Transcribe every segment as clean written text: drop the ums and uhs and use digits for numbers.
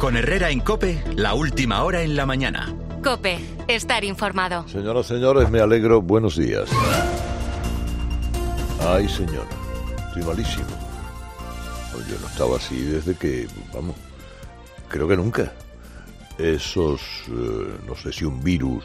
Con Herrera en COPE, la última hora en la mañana. COPE, estar informado. Señoras, señores, me alegro. Buenos días. Ay, señora, estoy malísimo. Yo no estaba así desde que, vamos, creo que nunca. Esos, no sé si un virus,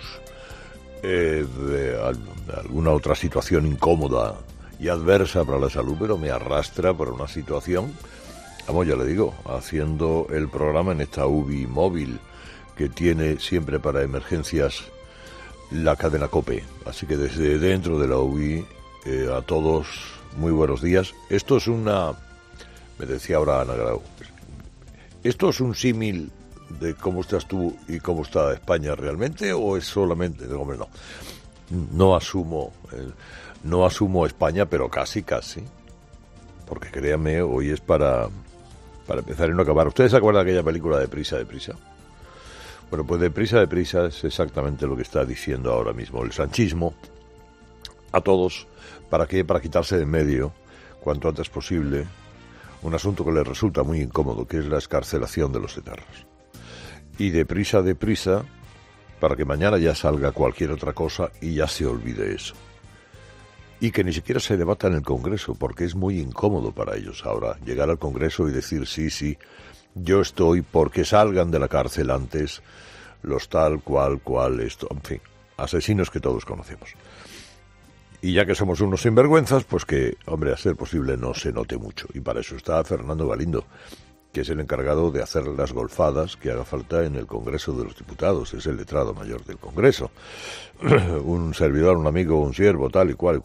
alguna otra situación incómoda y adversa para la salud, pero me arrastra por una situación, vamos, ya le digo, haciendo el programa en esta UBI móvil que tiene siempre para emergencias la cadena COPE. Así que desde dentro de la UBI, a todos, muy buenos días. Esto es una, me decía ahora Ana Grau, ¿esto es un símil de cómo estás tú y cómo está España realmente, o es solamente, hombre, no asumo España, pero casi, porque créanme, hoy es para empezar y no acabar. ¿Ustedes se acuerdan de aquella película de Prisa? Bueno, pues de Prisa es exactamente lo que está diciendo ahora mismo el sanchismo a todos. ¿Para qué? Para quitarse de en medio, cuanto antes posible, un asunto que les resulta muy incómodo, que es la excarcelación de los etarras. Y deprisa, para que mañana ya salga cualquier otra cosa y ya se olvide eso. Y que ni siquiera se debata en el Congreso, porque es muy incómodo para ellos ahora llegar al Congreso y decir sí, yo estoy, porque salgan de la cárcel antes los tal, cual, esto, en fin, asesinos que todos conocemos. Y ya que somos unos sinvergüenzas, pues que, hombre, a ser posible no se note mucho. Y para eso está Fernando Galindo, que es el encargado de hacer las golfadas que haga falta en el Congreso de los Diputados. Es el letrado mayor del Congreso. Un servidor, un amigo, un siervo, tal y cual.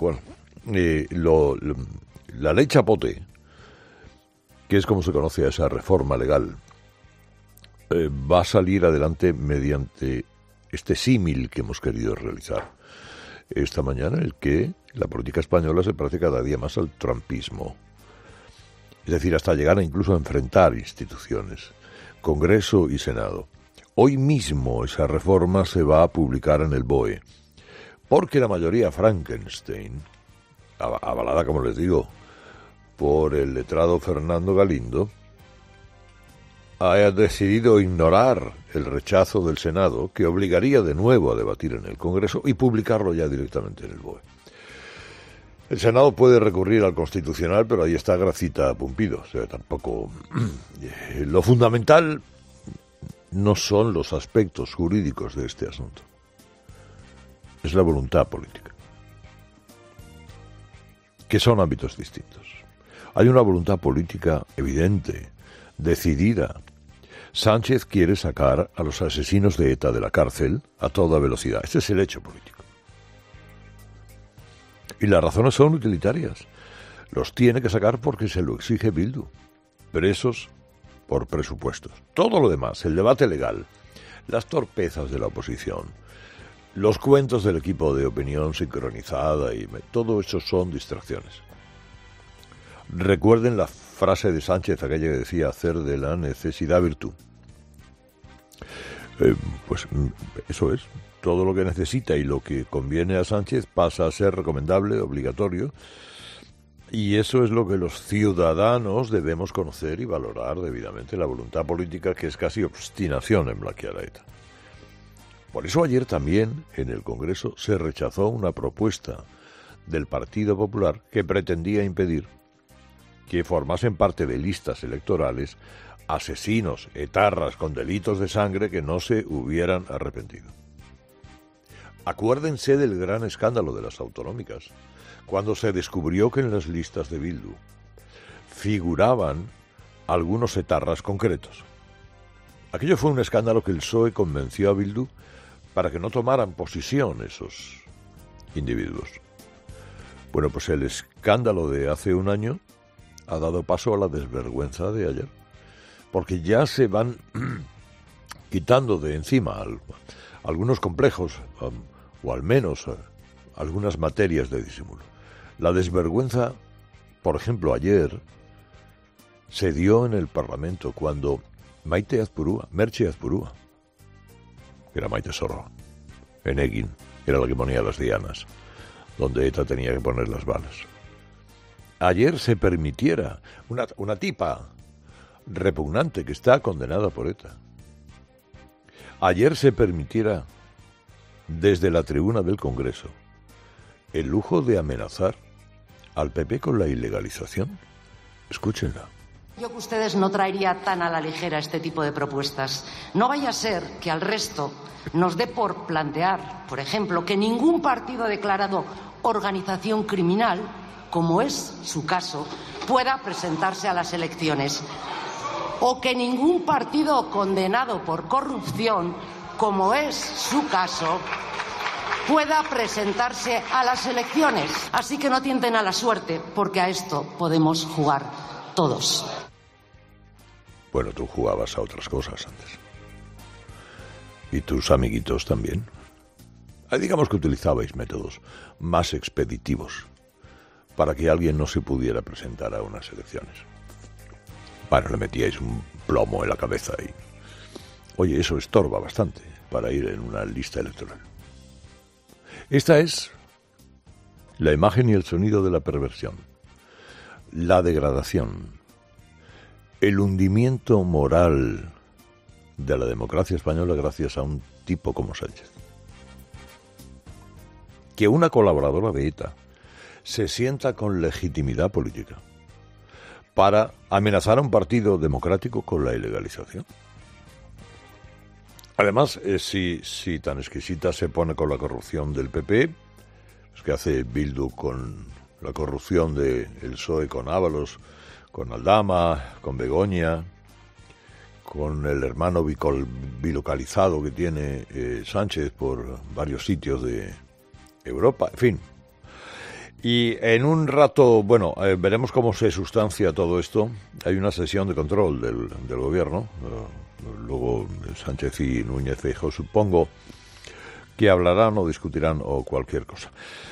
La ley Chapote, que es como se conoce a esa reforma legal, va a salir adelante mediante este símil que hemos querido realizar esta mañana, el que la política española se parece cada día más al trumpismo. Es decir, hasta llegar incluso a enfrentar instituciones, Congreso y Senado. Hoy mismo esa reforma se va a publicar en el BOE, porque la mayoría Frankenstein, avalada, como les digo, por el letrado Fernando Galindo, ha decidido ignorar el rechazo del Senado, que obligaría de nuevo a debatir en el Congreso y publicarlo ya directamente en el BOE. El Senado puede recurrir al Constitucional, pero ahí está Gracita Pumpido. O sea, tampoco. Lo fundamental no son los aspectos jurídicos de este asunto. Es la voluntad política, que son ámbitos distintos. Hay una voluntad política evidente, decidida. Sánchez quiere sacar a los asesinos de ETA de la cárcel a toda velocidad. Este es el hecho político. Y las razones son utilitarias. Los tiene que sacar porque se lo exige Bildu. Presos por presupuestos. Todo lo demás, el debate legal, las torpezas de la oposición, los cuentos del equipo de opinión sincronizada, y todo eso son distracciones. Recuerden la frase de Sánchez, aquella que decía hacer de la necesidad virtud. Pues eso es. Todo lo que necesita y lo que conviene a Sánchez pasa a ser recomendable, obligatorio, y eso es lo que los ciudadanos debemos conocer y valorar debidamente, la voluntad política, que es casi obstinación en blanquear a ETA. Por eso ayer también en el Congreso se rechazó una propuesta del Partido Popular que pretendía impedir que formasen parte de listas electorales asesinos, etarras con delitos de sangre que no se hubieran arrepentido. Acuérdense del gran escándalo de las autonómicas, cuando se descubrió que en las listas de Bildu figuraban algunos etarras concretos. Aquello fue un escándalo que el PSOE convenció a Bildu para que no tomaran posición esos individuos. Bueno, pues el escándalo de hace un año ha dado paso a la desvergüenza de ayer, porque ya se van quitando de encima algunos complejos, o al menos algunas materias de disimulo. La desvergüenza, por ejemplo, ayer se dio en el Parlamento cuando Merche Azpurúa, que era Maite Sorro, en Egin, era la que ponía las dianas, donde ETA tenía que poner las balas. Ayer se permitiera una tipa repugnante que está condenada por ETA, ayer se permitiera desde la tribuna del Congreso el lujo de amenazar al PP con la ilegalización. Escúchenla. Yo que ustedes no traería tan a la ligera este tipo de propuestas. No vaya a ser que al resto nos dé por plantear, por ejemplo, que ningún partido declarado organización criminal, como es su caso, pueda presentarse a las elecciones. O que ningún partido condenado por corrupción, como es su caso, pueda presentarse a las elecciones. Así que no tienten a la suerte, porque a esto podemos jugar todos. Bueno, tú jugabas a otras cosas antes. Y tus amiguitos también. Digamos que utilizabais métodos más expeditivos para que alguien no se pudiera presentar a unas elecciones. Bueno, le metíais un plomo en la cabeza y... Oye, eso estorba bastante para ir en una lista electoral. Esta es la imagen y el sonido de la perversión, la degradación, el hundimiento moral de la democracia española gracias a un tipo como Sánchez. Que una colaboradora de ETA se sienta con legitimidad política para amenazar a un partido democrático con la ilegalización. Además, si tan exquisita se pone con la corrupción del PP, es que hace Bildu con la corrupción del PSOE, con Ábalos, con Aldama, con Begoña, con el hermano bilocalizado que tiene Sánchez por varios sitios de Europa, en fin. Y en un rato, bueno, veremos cómo se sustancia todo esto. Hay una sesión de control del gobierno. Luego Sánchez y Núñez Feijóo supongo que hablarán o discutirán o cualquier cosa.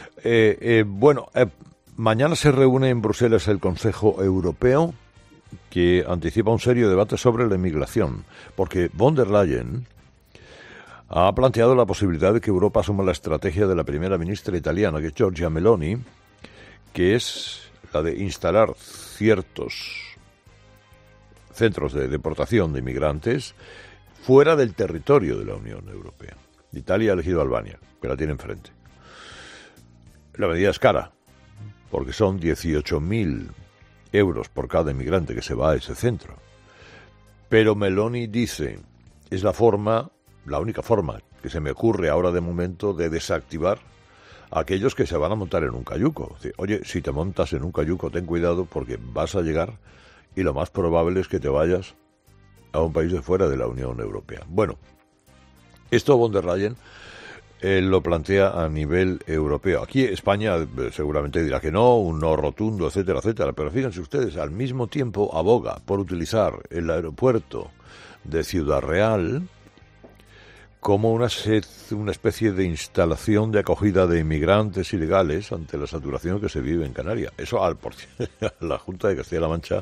Mañana se reúne en Bruselas el Consejo Europeo, que anticipa un serio debate sobre la inmigración, porque von der Leyen ha planteado la posibilidad de que Europa asuma la estrategia de la primera ministra italiana, que es Giorgia Meloni, que es la de instalar ciertos centros de deportación de inmigrantes fuera del territorio de la Unión Europea. Italia ha elegido a Albania, que la tiene enfrente. La medida es cara, porque son 18.000 euros por cada inmigrante que se va a ese centro. Pero Meloni dice, es la única forma que se me ocurre ahora de momento de desactivar a aquellos que se van a montar en un cayuco. Oye, si te montas en un cayuco, ten cuidado porque vas a llegar y lo más probable es que te vayas a un país de fuera de la Unión Europea. Bueno, esto von der Leyen lo plantea a nivel europeo. Aquí España seguramente dirá que no, un no rotundo, etcétera, etcétera. Pero fíjense ustedes, al mismo tiempo aboga por utilizar el aeropuerto de Ciudad Real como una especie de instalación de acogida de inmigrantes ilegales ante la saturación que se vive en Canarias. Eso por la Junta de Castilla-La Mancha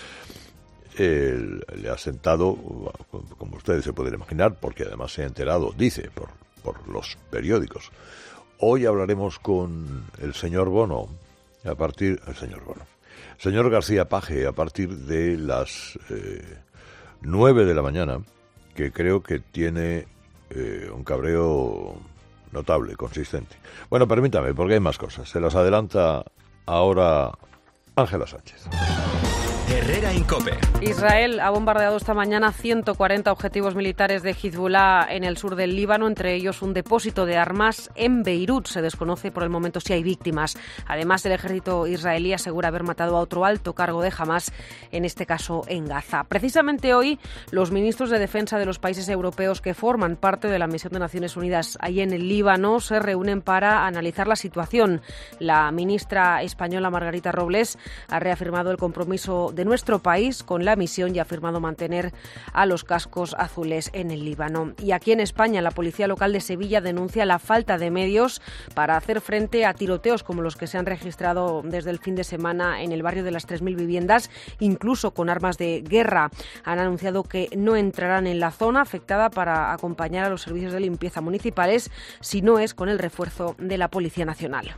le ha sentado, como ustedes se pueden imaginar, porque además se ha enterado, dice, por los periódicos. Hoy hablaremos con el señor señor García Page, a partir de las 9 de la mañana, que creo que tiene un cabreo notable, consistente. Bueno, permítame, porque hay más cosas. Se las adelanta ahora Ángela Sánchez. Herrera Incope. Israel ha bombardeado esta mañana 140 objetivos militares de Hezbollah en el sur del Líbano, entre ellos un depósito de armas en Beirut. Se desconoce por el momento si hay víctimas. Además, el ejército israelí asegura haber matado a otro alto cargo de Hamás, en este caso en Gaza. Precisamente hoy, los ministros de defensa de los países europeos que forman parte de la misión de Naciones Unidas allí en el Líbano se reúnen para analizar la situación. La ministra española Margarita Robles ha reafirmado el compromiso de nuestro país con la misión y ha afirmado mantener a los cascos azules en el Líbano. Y aquí en España, la policía local de Sevilla denuncia la falta de medios para hacer frente a tiroteos como los que se han registrado desde el fin de semana en el barrio de las 3.000 viviendas, incluso con armas de guerra. Han anunciado que no entrarán en la zona afectada para acompañar a los servicios de limpieza municipales, si no es con el refuerzo de la Policía Nacional.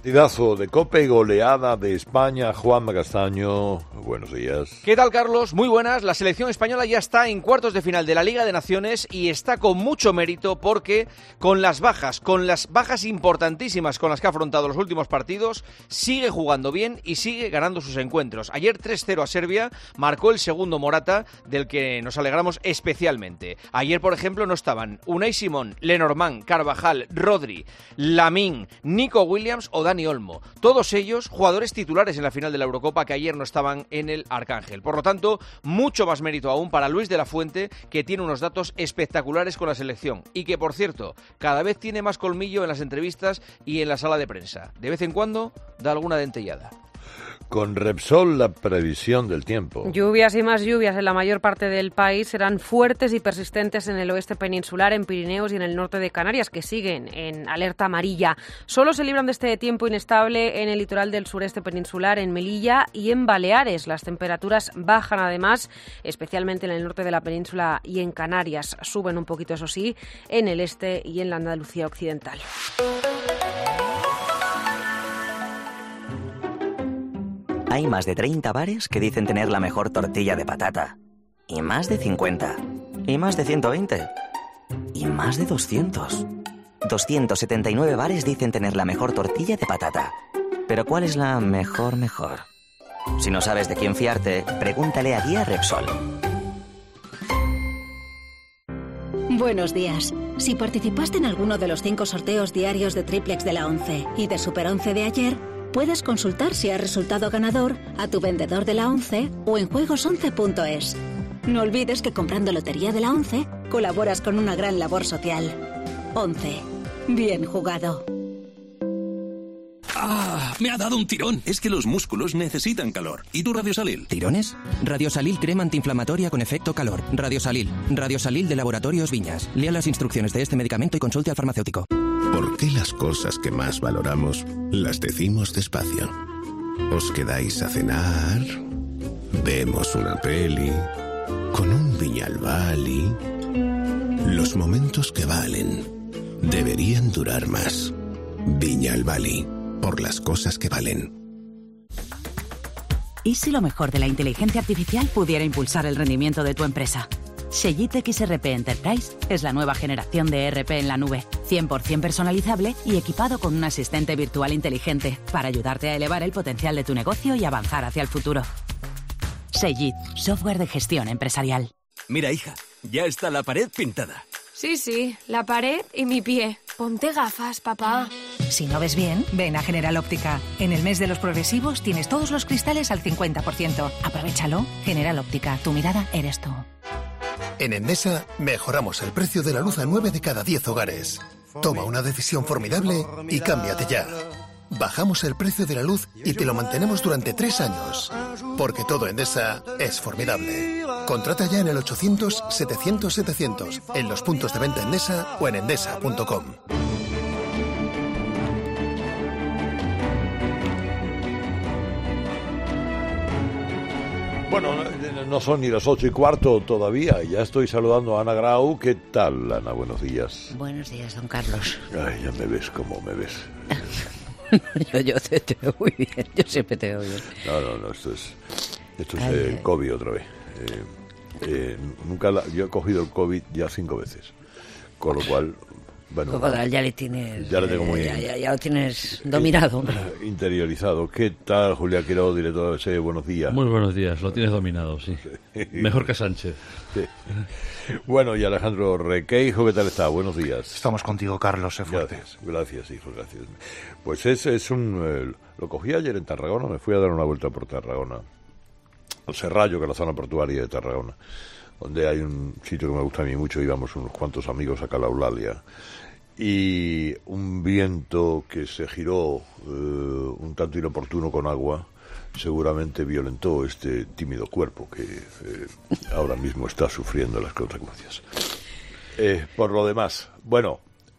Partidazo de COPE, goleada de España. Juanma Castaño, buenos días. ¿Qué tal, Carlos? Muy buenas. La selección española ya está en cuartos de final de la Liga de Naciones y está con mucho mérito porque con las bajas importantísimas con las que ha afrontado los últimos partidos, sigue jugando bien y sigue ganando sus encuentros. Ayer 3-0 a Serbia, marcó el segundo Morata, del que nos alegramos especialmente. Ayer, por ejemplo, no estaban Unai Simón, Lenormand, Carvajal, Rodri, Lamine, Nico Williams o Dani Olmo. Todos ellos jugadores titulares en la final de la Eurocopa que ayer no estaban en el Arcángel. Por lo tanto, mucho más mérito aún para Luis de la Fuente, que tiene unos datos espectaculares con la selección y que, por cierto, cada vez tiene más colmillo en las entrevistas y en la sala de prensa. De vez en cuando da alguna dentellada. Con Repsol, la previsión del tiempo. Lluvias y más lluvias en la mayor parte del país serán fuertes y persistentes en el oeste peninsular, en Pirineos y en el norte de Canarias, que siguen en alerta amarilla. Solo se libran de este tiempo inestable en el litoral del sureste peninsular, en Melilla y en Baleares. Las temperaturas bajan además, especialmente en el norte de la península y en Canarias. Suben un poquito, eso sí, en el este y en la Andalucía occidental. Hay más de 30 bares que dicen tener la mejor tortilla de patata. Y más de 50. Y más de 120. Y más de 200. 279 bares dicen tener la mejor tortilla de patata. Pero ¿cuál es la mejor? Si no sabes de quién fiarte, pregúntale a Guía Repsol. Buenos días. Si participaste en alguno de los 5 sorteos diarios de Triplex de la 11 y de Super 11 de ayer, puedes consultar si has resultado ganador a tu vendedor de la 11 o en juegos11.es. No olvides que comprando Lotería de la 11 colaboras con una gran labor social. 11. Bien jugado. ¡Ah! Me ha dado un tirón. Es que los músculos necesitan calor. ¿Y tu Radiosalil? ¿Tirones? Radiosalil crema antiinflamatoria con efecto calor. Radiosalil de Laboratorios Viñas. Lea las instrucciones de este medicamento y consulte al farmacéutico. ¿Por qué las cosas que más valoramos las decimos despacio? ¿Os quedáis a cenar? ¿Vemos una peli? ¿Con un Viñalbali? Los momentos que valen deberían durar más. Viñalbali, por las cosas que valen. ¿Y si lo mejor de la inteligencia artificial pudiera impulsar el rendimiento de tu empresa? Shellite XRP Enterprise es la nueva generación de ERP en la nube, 100% personalizable y equipado con un asistente virtual inteligente para ayudarte a elevar el potencial de tu negocio y avanzar hacia el futuro. Shellite, software de gestión empresarial. Mira, hija, ya está la pared pintada. Sí, la pared y mi pie. Ponte gafas, papá. Si no ves bien, ven a General Óptica. En el mes de los progresivos tienes todos los cristales al 50%. Aprovéchalo. General Óptica, tu mirada eres tú. En Endesa mejoramos el precio de la luz a 9 de cada 10 hogares. Toma una decisión formidable y cámbiate ya. Bajamos el precio de la luz y te lo mantenemos durante 3 años. Porque todo Endesa es formidable. Contrata ya en el 800-700-700, en los puntos de venta Endesa o en endesa.com. Bueno, no son ni las 8:15 todavía. Ya estoy saludando a Ana Grau. ¿Qué tal, Ana? Buenos días. Buenos días, don Carlos. Ay, ya me ves como me ves. Yo te veo muy bien. Yo siempre te veo bien. No, esto es COVID otra vez. Yo he cogido el COVID ya 5 veces. Con lo cual, bueno, ya le tienes, ya le tengo muy ya lo tienes dominado. Interiorizado. ¿Qué tal, Julián Quiró, director de SE? Buenos días. Muy buenos días, lo tienes dominado, sí. Mejor que Sánchez. Sí. Bueno, y Alejandro Requeijo, ¿qué tal está? Buenos días. Estamos contigo, Carlos, sé fuerte. Gracias, hijo, gracias. Pues lo cogí ayer en Tarragona, me fui a dar una vuelta por Tarragona, al Serrallo, que es la zona portuaria de Tarragona, donde hay un sitio que me gusta a mí mucho, íbamos unos cuantos amigos a Cala Eulalia, y un viento que se giró un tanto inoportuno con agua, seguramente violentó este tímido cuerpo que ahora mismo está sufriendo las consecuencias. Por lo demás, bueno,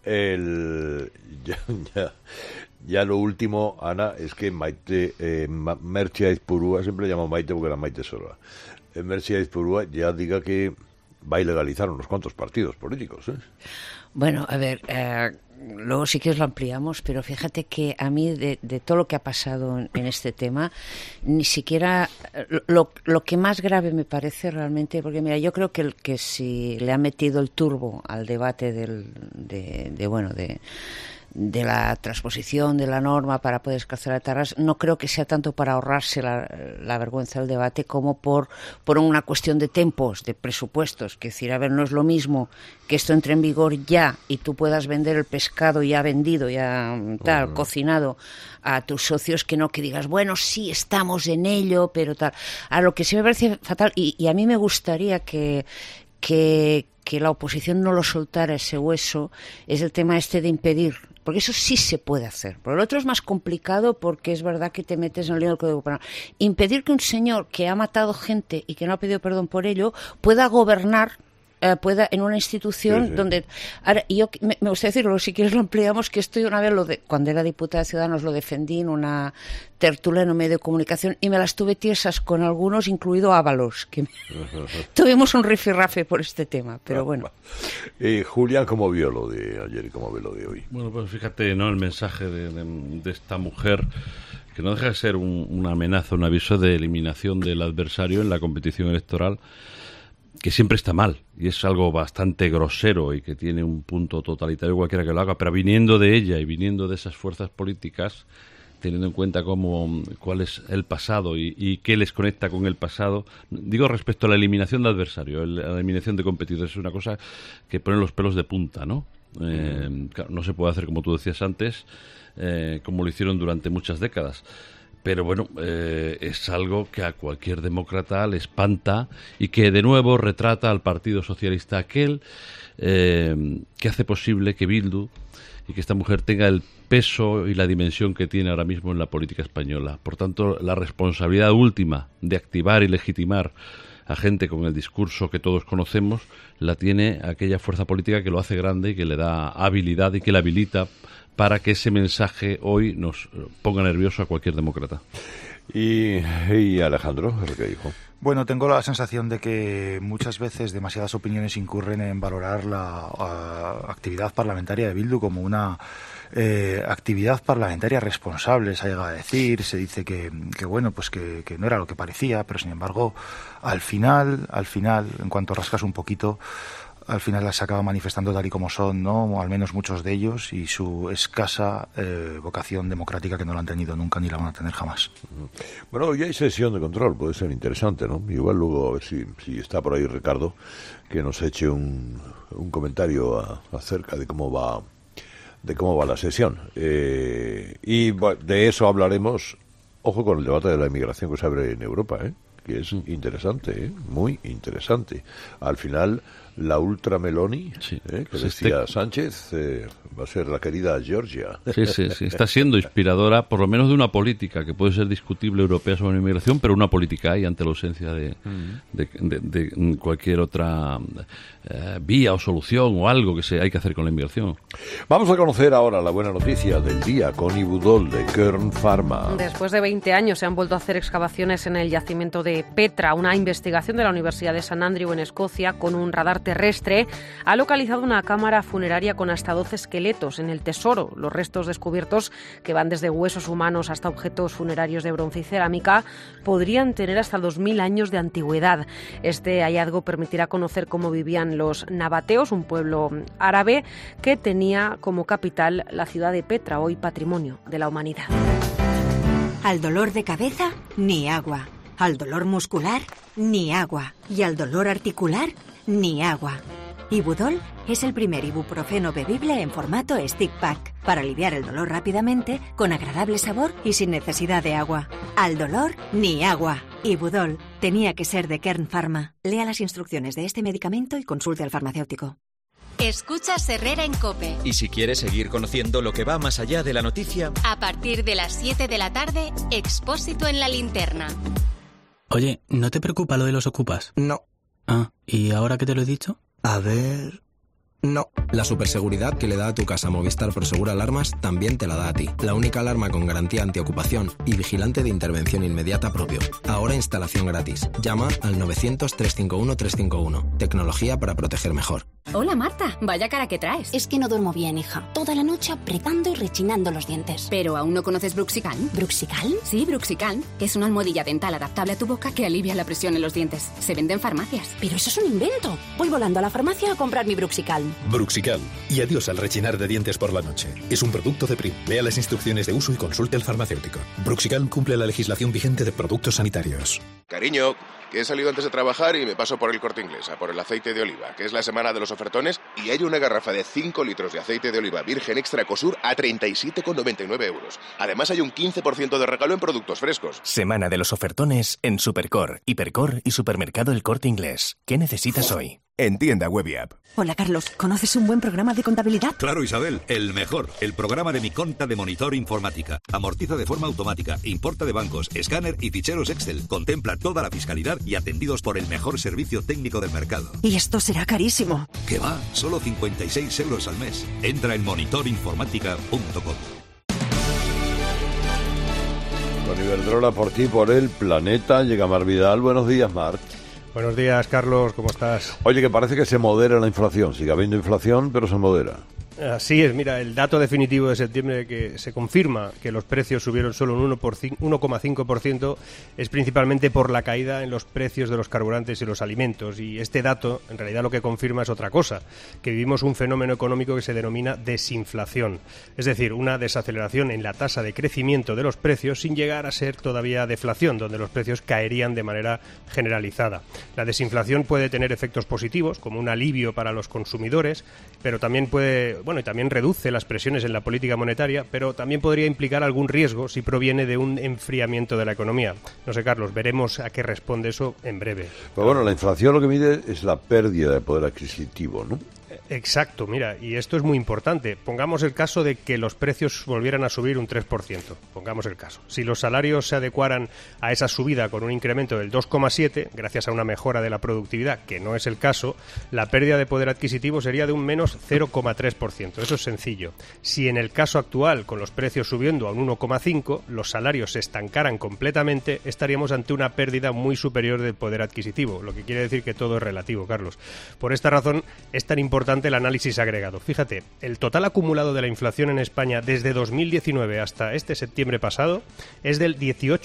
ya lo último, Ana, es que Maite, Merche Aizpurúa, siempre le llamo Maite porque era Maite sola, Merche Aizpurúa ya diga que va a ilegalizar unos cuantos partidos políticos, ¿eh? Bueno, a ver, luego sí que lo ampliamos, pero fíjate que a mí de todo lo que ha pasado en este tema, ni siquiera lo que más grave me parece realmente, porque mira, yo creo que si le ha metido el turbo al debate de la transposición de la norma para poder escarcelar etarras, no creo que sea tanto para ahorrarse la vergüenza del debate como por una cuestión de tempos, de presupuestos. Que decir, a ver, no es lo mismo que esto entre en vigor ya y tú puedas vender el pescado ya vendido, ya tal, cocinado a tus socios, que no que digas, bueno, sí, estamos en ello, pero tal. A lo que sí me parece fatal, y a mí me gustaría que la oposición no lo soltara ese hueso, es el tema de impedir, porque eso sí se puede hacer. Por lo otro es más complicado porque es verdad que te metes en el lío del Código Penal. Impedir que un señor que ha matado gente y que no ha pedido perdón por ello pueda gobernar en una institución donde... Ahora, yo me gustaría decirlo, si quieres lo ampliamos, que esto yo una vez, cuando era diputada de Ciudadanos, lo defendí en una tertulia en un medio de comunicación y me las tuve tiesas con algunos, incluido Ábalos, que tuvimos un rifirrafe por este tema, pero bueno. Julián, ¿cómo vio lo de ayer y cómo ve lo de hoy? Bueno, pues fíjate, ¿no? El mensaje de esta mujer, que no deja de ser una amenaza, un aviso de eliminación del adversario en la competición electoral, que siempre está mal, y es algo bastante grosero y que tiene un punto totalitario cualquiera que lo haga, pero viniendo de ella y viniendo de esas fuerzas políticas, teniendo en cuenta cuál es el pasado y qué les conecta con el pasado, digo respecto a la eliminación de adversario, la eliminación de competidores, es una cosa que pone los pelos de punta, ¿no? Claro, no se puede hacer, como tú decías antes, como lo hicieron durante muchas décadas. Pero bueno, es algo que a cualquier demócrata le espanta y que de nuevo retrata al Partido Socialista aquel que hace posible que Bildu y que esta mujer tenga el peso y la dimensión que tiene ahora mismo en la política española. Por tanto, la responsabilidad última de activar y legitimar a gente con el discurso que todos conocemos la tiene aquella fuerza política que lo hace grande y que le da habilidad y que la habilita para que ese mensaje hoy nos ponga nervioso a cualquier demócrata. Y Alejandro, ¿qué es lo que dijo? Bueno, tengo la sensación de que muchas veces demasiadas opiniones incurren en valorar la actividad parlamentaria de Bildu como una actividad parlamentaria responsable, se llega a decir, se dice que bueno, pues que no era lo que parecía, pero sin embargo, al final, en cuanto rascas un poquito, al final se acaba manifestando tal y como son, ¿no? O al menos muchos de ellos, y su escasa vocación democrática, que no la han tenido nunca ni la van a tener jamás. Bueno, hoy hay sesión de control, puede ser interesante, ¿no? Igual luego, a ver si está por ahí Ricardo, que nos eche un comentario acerca de cómo va la sesión. Y bueno, de eso hablaremos, ojo con el debate de la inmigración que se abre en Europa, que es interesante, muy interesante. Al final, la ultra Meloni, que decía Sánchez, va a ser la querida Georgia. Sí, está siendo inspiradora, por lo menos de una política que puede ser discutible europea sobre la inmigración, pero una política hay ante la ausencia de cualquier otra vía o solución o algo que hay que hacer con la inmigración. Vamos a conocer ahora la buena noticia del día con Ibudol de Kern Pharma. Después de 20 años se han vuelto a hacer excavaciones en el yacimiento de Petra. Una investigación de la Universidad de St Andrew en Escocia con un radar terrestre ha localizado una cámara funeraria con hasta 12 esqueletos en el tesoro. Los restos descubiertos, que van desde huesos humanos hasta objetos funerarios de bronce y cerámica, podrían tener hasta 2000 años de antigüedad. Este hallazgo permitirá conocer cómo vivían los nabateos, un pueblo árabe que tenía como capital la ciudad de Petra, hoy patrimonio de la humanidad. Al dolor de cabeza, ni agua. Al dolor muscular, ni agua. Y al dolor articular, ni agua. Ibudol es el primer ibuprofeno bebible en formato stick pack para aliviar el dolor rápidamente, con agradable sabor y sin necesidad de agua. Al dolor, ni agua. Ibudol tenía que ser de Kern Pharma. Lea las instrucciones de este medicamento y consulte al farmacéutico. Escuchas Herrera en COPE. Y si quieres seguir conociendo lo que va más allá de la noticia, a partir de las 7 de la tarde, Expósito en la Linterna. Oye, ¿no te preocupa lo de los ocupas? No. Ah, ¿y ahora que te lo he dicho? A ver... No. La superseguridad que le da a tu casa Movistar Prosegur Alarmas también te la da a ti. La única alarma con garantía antiocupación y vigilante de intervención inmediata propio. Ahora instalación gratis. Llama al 900-351-351. Tecnología para proteger mejor. Hola, Marta. Vaya cara que traes. Es que no duermo bien, hija. Toda la noche apretando y rechinando los dientes. ¿Pero aún no conoces Bruxical? ¿Bruxical? Sí, Bruxical, que es una almohadilla dental adaptable a tu boca que alivia la presión en los dientes. Se vende en farmacias. Pero eso es un invento. Voy volando a la farmacia a comprar mi Bruxical. Bruxical. Y adiós al rechinar de dientes por la noche. Es un producto de Prim. Lea las instrucciones de uso y consulte al farmacéutico. Bruxical cumple la legislación vigente de productos sanitarios. Cariño, que he salido antes de trabajar y me paso por el Corte Inglés a por el aceite de oliva, que es la semana de los ofertones, y hay una garrafa de 5 litros de aceite de oliva virgen extra Cosur a 37,99 euros. Además hay un 15% de regalo en productos frescos. Semana de los ofertones en Supercor, Hipercor y Supermercado El Corte Inglés. ¿Qué necesitas hoy? En tienda web y app. Hola, Carlos. ¿Conoces un buen programa de contabilidad? Claro, Isabel. El mejor. El programa de Mi Conta de Monitor Informática. Amortiza de forma automática, importa de bancos, escáner y ficheros Excel. Contempla toda la fiscalidad y atendidos por el mejor servicio técnico del mercado. Y esto será carísimo. ¿Qué va? Solo 56 euros al mes. Entra en monitorinformática.com. Con Iberdrola, por ti, por el planeta. Llega Mar Vidal. Buenos días, Mar. Buenos días, Carlos, ¿cómo estás? Oye, que parece que se modera la inflación. Sigue habiendo inflación, pero se modera. Así es, mira, el dato definitivo de septiembre que se confirma que los precios subieron solo un 1,5% es principalmente por la caída en los precios de los carburantes y los alimentos. Y este dato, en realidad, lo que confirma es otra cosa, que vivimos un fenómeno económico que se denomina desinflación. Es decir, una desaceleración en la tasa de crecimiento de los precios sin llegar a ser todavía deflación, donde los precios caerían de manera generalizada. La desinflación puede tener efectos positivos, como un alivio para los consumidores, pero también y también reduce las presiones en la política monetaria, pero también podría implicar algún riesgo si proviene de un enfriamiento de la economía. No sé, Carlos, veremos a qué responde eso en breve. Pero bueno, la inflación lo que mide es la pérdida de poder adquisitivo, ¿no? Exacto, mira, y esto es muy importante. Pongamos el caso de que los precios volvieran a subir un 3%. Pongamos el caso. Si los salarios se adecuaran a esa subida con un incremento del 2,7%, gracias a una mejora de la productividad, que no es el caso, la pérdida de poder adquisitivo sería de un menos 0,3%. Eso es sencillo. Si en el caso actual, con los precios subiendo a un 1,5%, los salarios se estancaran completamente, estaríamos ante una pérdida muy superior de poder adquisitivo, lo que quiere decir que todo es relativo, Carlos. Por esta razón es tan importante el análisis agregado. Fíjate, el total acumulado de la inflación en España desde 2019 hasta este septiembre pasado es del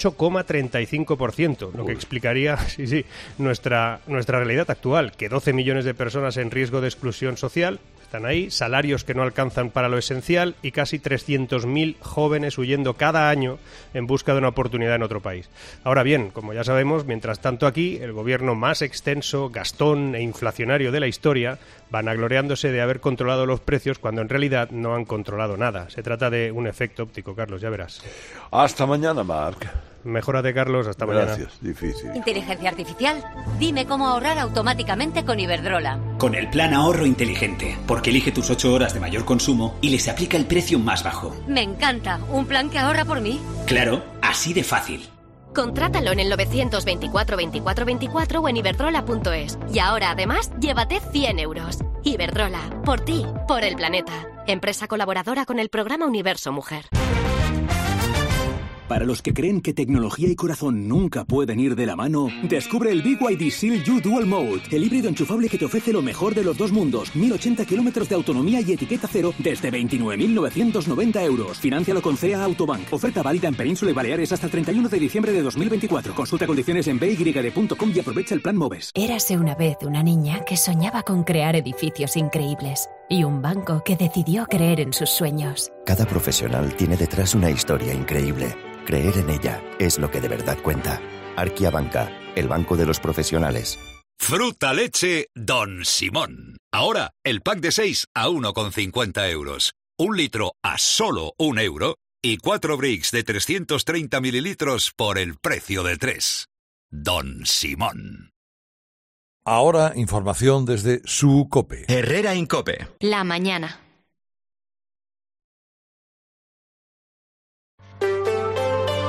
18,35%, lo que explicaría nuestra realidad actual, que 12 millones de personas en riesgo de exclusión social están ahí, salarios que no alcanzan para lo esencial y casi 300.000 jóvenes huyendo cada año en busca de una oportunidad en otro país. Ahora bien, como ya sabemos, mientras tanto aquí, el gobierno más extenso, gastón e inflacionario de la historia, vanagloriándose de haber controlado los precios cuando en realidad no han controlado nada. Se trata de un efecto óptico, Carlos, ya verás. Hasta mañana, Marc. Mejórate, Carlos, hasta mañana. Gracias, difícil. Inteligencia artificial, dime cómo ahorrar automáticamente con Iberdrola. Con el plan ahorro inteligente, porque elige tus 8 horas de mayor consumo y les aplica el precio más bajo. Me encanta, un plan que ahorra por mí. Claro, así de fácil. Contrátalo en el 924 24 24 o en iberdrola.es. Y ahora, además, llévate 100 euros. Iberdrola, por ti, por el planeta. Empresa colaboradora con el programa Universo Mujer. Para los que creen que tecnología y corazón nunca pueden ir de la mano, descubre el BYD Seal U Dual Mode, el híbrido enchufable que te ofrece lo mejor de los dos mundos, 1080 kilómetros de autonomía y etiqueta cero desde 29.990 euros. Financialo con CEA Autobank. Oferta válida en Península y Baleares hasta el 31 de diciembre de 2024. Consulta condiciones en byd.com y aprovecha el plan MOVES. Érase una vez una niña que soñaba con crear edificios increíbles y un banco que decidió creer en sus sueños. Cada profesional tiene detrás una historia increíble. Creer en ella es lo que de verdad cuenta. Arquia Banca, el banco de los profesionales. Fruta leche Don Simón. Ahora, el pack de 6 a 1,50 euros. 1 litro a solo 1 euro. Y 4 bricks de 330 mililitros por el precio de 3. Don Simón. Ahora, información desde su COPE. Herrera Incope. La mañana.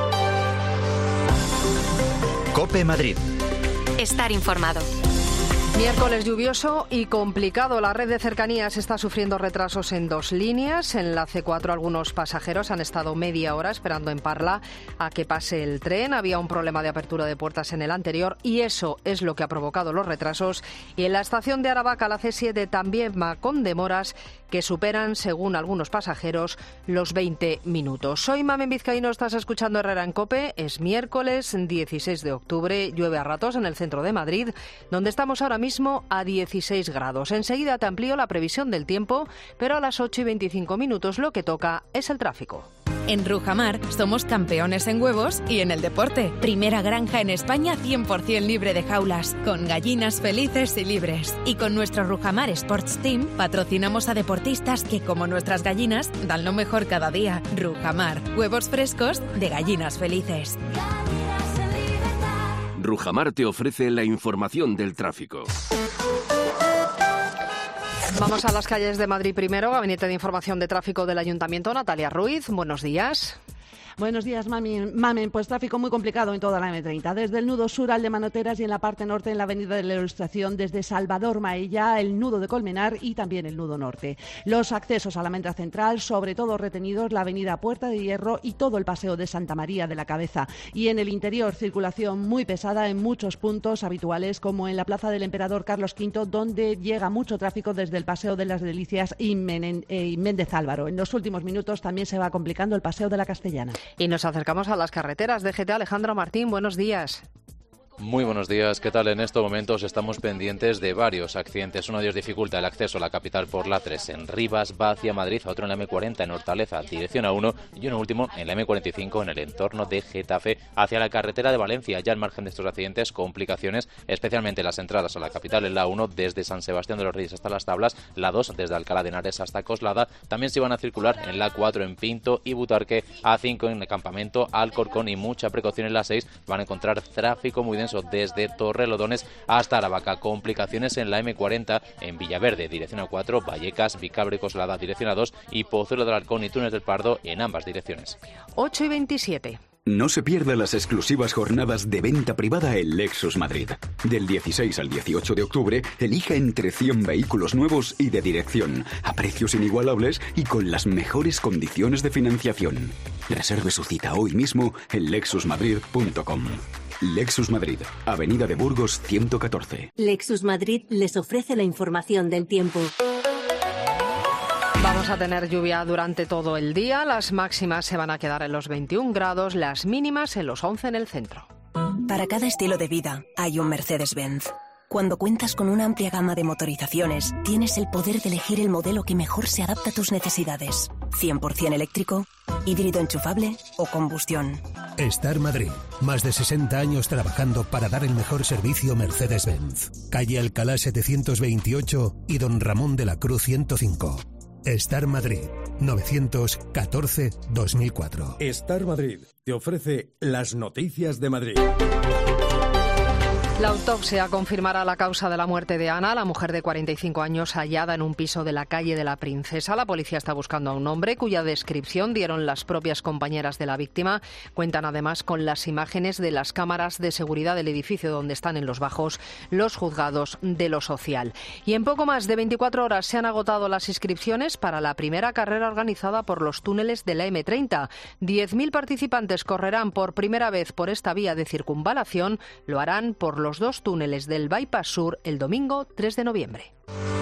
COPE Madrid. Estar informado. Miércoles lluvioso y complicado. La red de cercanías está sufriendo retrasos en 2 líneas. En la C4 algunos pasajeros han estado media hora esperando en Parla a que pase el tren. Había un problema de apertura de puertas en el anterior y eso es lo que ha provocado los retrasos. Y en la estación de Aravaca, la C7 también va con demoras que superan, según algunos pasajeros, los 20 minutos. Soy Mamen Vizcaíno, estás escuchando Herrera en COPE. Es miércoles 16 de octubre. Llueve a ratos en el centro de Madrid, donde estamos ahora mismo a 16 grados. Enseguida te amplío la previsión del tiempo, pero a las 8 y 25 minutos lo que toca es el tráfico. En Rujamar somos campeones en huevos y en el deporte. Primera granja en España 100% libre de jaulas, con gallinas felices y libres. Y con nuestro Rujamar Sports Team patrocinamos a deportistas que, como nuestras gallinas, dan lo mejor cada día. Rujamar, huevos frescos de gallinas felices. Rujamar te ofrece la información del tráfico. Vamos a las calles de Madrid primero. Gabinete de Información de Tráfico del Ayuntamiento, Natalia Ruiz. Buenos días. Buenos días, Mamen. Pues tráfico muy complicado en toda la M30. Desde el nudo sur al de Manoteras y en la parte norte en la avenida de la Ilustración, desde Salvador Maella, el nudo de Colmenar y también el nudo norte. Los accesos a la Almendra Central, sobre todo retenidos la avenida Puerta de Hierro y todo el paseo de Santa María de la Cabeza. Y en el interior, circulación muy pesada en muchos puntos habituales, como en la Plaza del Emperador Carlos V, donde llega mucho tráfico desde el Paseo de las Delicias y Méndez Álvaro. En los últimos minutos también se va complicando el Paseo de la Castellana. Y nos acercamos a las carreteras. DGT, Alejandro Martín, buenos días. Muy buenos días, ¿qué tal? En estos momentos estamos pendientes de varios accidentes. Uno de ellos dificulta el acceso a la capital por la 3 en Rivas, va hacia Madrid, otro en la M40 en Hortaleza, dirección A1 y uno último en la M45 en el entorno de Getafe hacia la carretera de Valencia. Ya al margen de estos accidentes, complicaciones, especialmente las entradas a la capital en la 1 desde San Sebastián de los Reyes hasta Las Tablas, la 2 desde Alcalá de Henares hasta Coslada. También se van a circular en la 4 en Pinto y Butarque, A5 en el Campamento, Alcorcón y mucha precaución en la 6. Van a encontrar tráfico muy denso desde Torrelodones hasta Aravaca. Complicaciones en la M40 en Villaverde, dirección A4, Vallecas, Vicabre, Coslada, dirección A2 y Pozuelo del Arcón y Túnez del Pardo en ambas direcciones. 8 y 27. No se pierda las exclusivas jornadas de venta privada en Lexus Madrid. Del 16 al 18 de octubre, elija entre 100 vehículos nuevos y de dirección, a precios inigualables y con las mejores condiciones de financiación. Reserve su cita hoy mismo en lexusmadrid.com. Lexus Madrid, Avenida de Burgos 114. Lexus Madrid les ofrece la información del tiempo. Vamos a tener lluvia durante todo el día. Las máximas se van a quedar en los 21 grados, las mínimas en los 11 en el centro. Para cada estilo de vida hay un Mercedes-Benz. Cuando cuentas con una amplia gama de motorizaciones, tienes el poder de elegir el modelo que mejor se adapta a tus necesidades. 100% eléctrico, híbrido enchufable o combustión. Star Madrid. Más de 60 años trabajando para dar el mejor servicio Mercedes-Benz. Calle Alcalá 728 y Don Ramón de la Cruz 105. Star Madrid. 914-2004. Star Madrid te ofrece las noticias de Madrid. La autopsia confirmará la causa de la muerte de Ana, la mujer de 45 años hallada en un piso de la calle de la Princesa. La policía está buscando a un hombre cuya descripción dieron las propias compañeras de la víctima. Cuentan además con las imágenes de las cámaras de seguridad del edificio donde están en los bajos los juzgados de lo social. Y en poco más de 24 horas se han agotado las inscripciones para la primera carrera organizada por los túneles de la M30. 10.000 participantes correrán por primera vez por esta vía de circunvalación. Lo harán por los 2 túneles del Bypass Sur el domingo 3 de noviembre.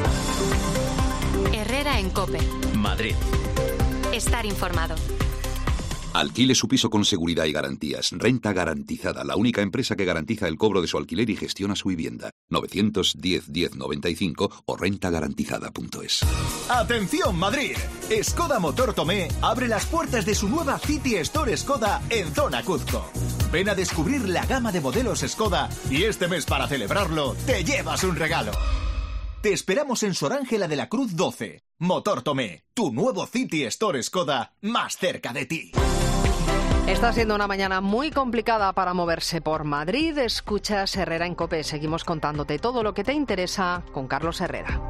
Herrera en COPE. Madrid. Estar informado. Alquile su piso con seguridad y garantías. Renta Garantizada, la única empresa que garantiza el cobro de su alquiler y gestiona su vivienda. 910-1095 o rentagarantizada.es. ¡Atención, Madrid! Skoda Motor Tomé abre las puertas de su nueva City Store Skoda en Zona Cuzco. Ven a descubrir la gama de modelos Skoda y este mes, para celebrarlo, te llevas un regalo. Te esperamos en Sor Ángela de la Cruz 12. Motor Tomé, tu nuevo City Store Skoda más cerca de ti. Está siendo una mañana muy complicada para moverse por Madrid. Escuchas Herrera en COPE. Seguimos contándote todo lo que te interesa con Carlos Herrera.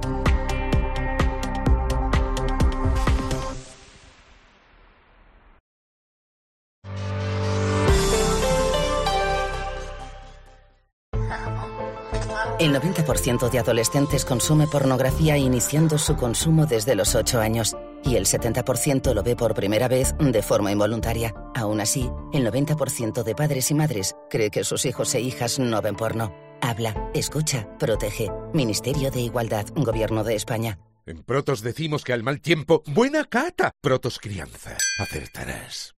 El 90% de adolescentes consume pornografía iniciando su consumo desde los 8 años. Y el 70% lo ve por primera vez de forma involuntaria. Aún así, el 90% de padres y madres cree que sus hijos e hijas no ven porno. Habla, escucha, protege. Ministerio de Igualdad, Gobierno de España. En Protos decimos que al mal tiempo, buena cata. Protos Crianza. Acertarás.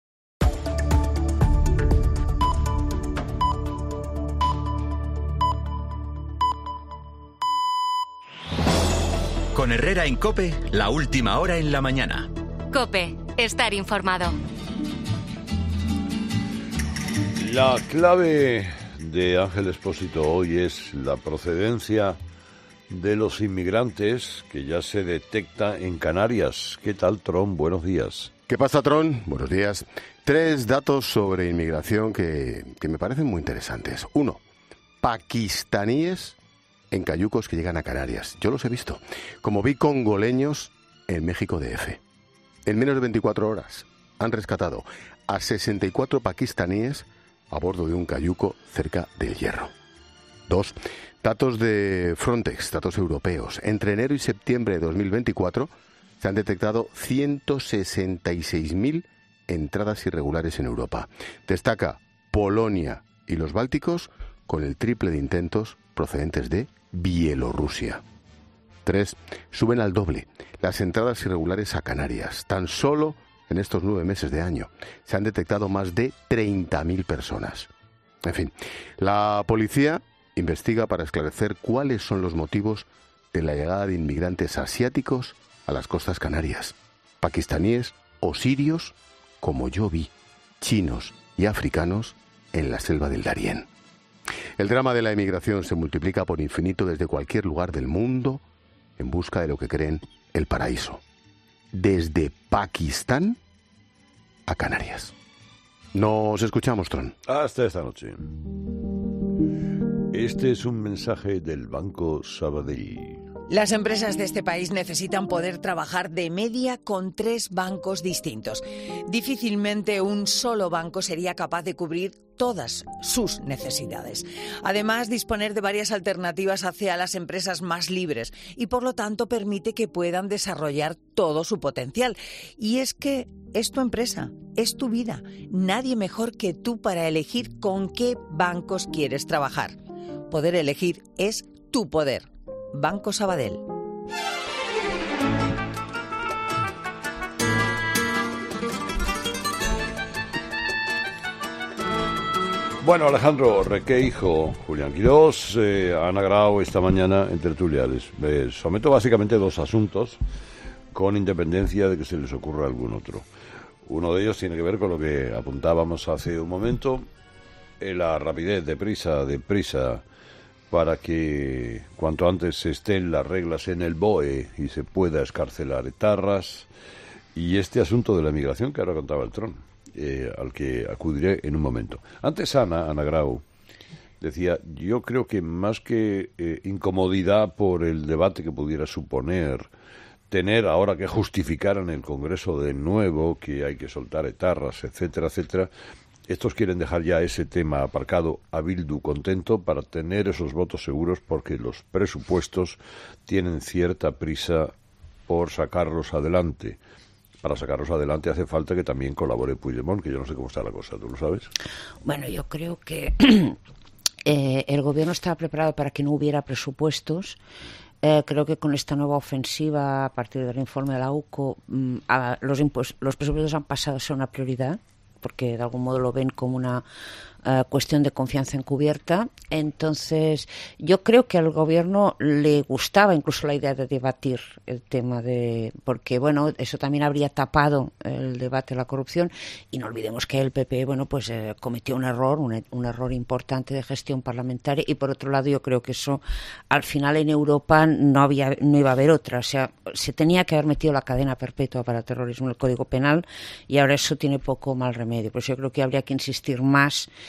Con Herrera en COPE, la última hora en la mañana. COPE, estar informado. La clave de Ángel Expósito hoy es la procedencia de los inmigrantes que ya se detecta en Canarias. ¿Qué tal, Tron? Buenos días. ¿Qué pasa, Tron? Buenos días. 3 datos sobre inmigración que me parecen muy interesantes. 1. Pakistaníes en cayucos que llegan a Canarias. Yo los he visto. Como vi congoleños en México DF. En menos de 24 horas han rescatado a 64 pakistaníes a bordo de un cayuco cerca del Hierro. 2. Datos de Frontex, datos europeos. Entre enero y septiembre de 2024 se han detectado 166.000 entradas irregulares en Europa. Destaca Polonia y los Bálticos con el triple de intentos procedentes de Bielorrusia. 3. Suben al doble las entradas irregulares a Canarias. Tan solo en estos 9 meses de año se han detectado más de 30.000 personas. En fin, la policía investiga para esclarecer cuáles son los motivos de la llegada de inmigrantes asiáticos a las costas canarias. Pakistaníes o sirios, como yo vi, chinos y africanos en la selva del Darién. El drama de la emigración se multiplica por infinito desde cualquier lugar del mundo en busca de lo que creen el paraíso. Desde Pakistán a Canarias. Nos escuchamos, Tron. Hasta esta noche. Este es un mensaje del Banco Sabadell. Las empresas de este país necesitan poder trabajar de media con 3 bancos distintos. Difícilmente un solo banco sería capaz de cubrir todas sus necesidades. Además, disponer de varias alternativas hace a las empresas más libres y, por lo tanto, permite que puedan desarrollar todo su potencial. Y es que es tu empresa, es tu vida. Nadie mejor que tú para elegir con qué bancos quieres trabajar. Poder elegir es tu poder. Banco Sabadell. Bueno, Alejandro Requeijo, Julián Quirós, Ana Grau esta mañana en Tertuliales. Someto básicamente 2 asuntos con independencia de que se les ocurra algún otro. Uno de ellos tiene que ver con lo que apuntábamos hace un momento, la rapidez, deprisa, para que cuanto antes estén las reglas en el BOE y se pueda escarcelar etarras. Y este asunto de la migración que ahora contaba el Tron, al que acudiré en un momento. Antes Ana Grau, decía, yo creo que más que incomodidad por el debate que pudiera suponer tener ahora que justificar en el Congreso de nuevo que hay que soltar etarras, etcétera, etcétera, estos quieren dejar ya ese tema aparcado, a Bildu contento para tener esos votos seguros porque los presupuestos tienen cierta prisa por sacarlos adelante. Para sacarlos adelante hace falta que también colabore Puigdemont, que yo no sé cómo está la cosa, ¿tú lo sabes? Bueno, yo creo que el gobierno estaba preparado para que no hubiera presupuestos. Creo que con esta nueva ofensiva, a partir del informe de la UCO, los presupuestos han pasado a ser una prioridad, porque de algún modo lo ven como una cuestión de confianza encubierta. Entonces, yo creo que al gobierno le gustaba incluso la idea de debatir el tema porque, bueno, eso también habría tapado el debate de la corrupción. Y no olvidemos que el PP, bueno, pues cometió un error importante de gestión parlamentaria. Y por otro lado, yo creo que eso, al final en Europa no iba a haber otra. O sea, se tenía que haber metido la cadena perpetua para terrorismo en el Código Penal y ahora eso tiene poco mal remedio. Pues yo creo que habría que insistir más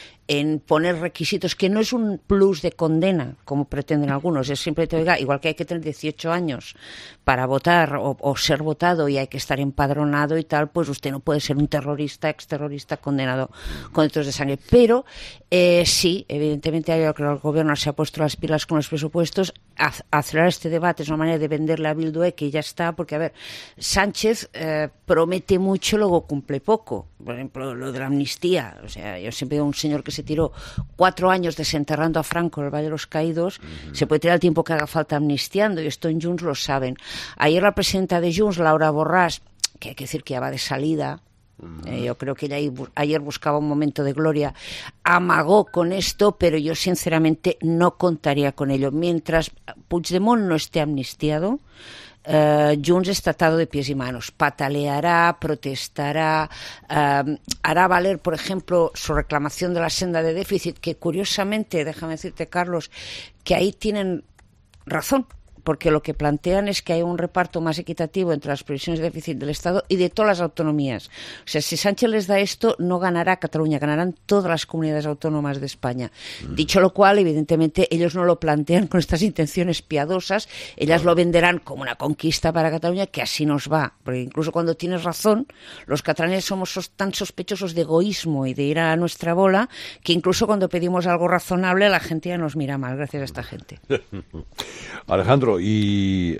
en poner requisitos, que no es un plus de condena, como pretenden algunos, es siempre, oiga, igual que hay que tener 18 años para votar o ser votado y hay que estar empadronado y tal, pues usted no puede ser un terrorista, exterrorista condenado con delitos de sangre. Pero sí, evidentemente yo creo que el gobierno se ha puesto las pilas con los presupuestos. Acelerar este debate es una manera de venderle a Bildu que ya está, porque a ver, Sánchez promete mucho, luego cumple poco. Por ejemplo, lo de la amnistía, o sea, yo siempre digo, un señor que se tiró 4 años desenterrando a Franco en el Valle de los Caídos, se puede tirar el tiempo que haga falta amnistiando, y esto en Junts lo saben. Ayer la presidenta de Junts, Laura Borràs, que hay que decir que ya va de salida, yo creo que ella ayer buscaba un momento de gloria, amagó con esto, pero yo sinceramente no contaría con ello. Mientras Puigdemont no esté amnistiado, Junts está atado de pies y manos, pataleará, protestará, hará valer, por ejemplo, su reclamación de la senda de déficit, que curiosamente, déjame decirte, Carlos, que ahí tienen razón, porque lo que plantean es que hay un reparto más equitativo entre las previsiones de déficit del Estado y de todas las autonomías. O sea, si Sánchez les da esto, no ganará Cataluña, ganarán todas las comunidades autónomas de España. Dicho lo cual, evidentemente, ellos no lo plantean con estas intenciones piadosas, ellas lo venderán como una conquista para Cataluña, que así nos va. Porque incluso cuando tienes razón, los catalanes somos tan sospechosos de egoísmo y de ir a nuestra bola, que incluso cuando pedimos algo razonable, la gente ya nos mira mal, gracias a esta gente. Alejandro, y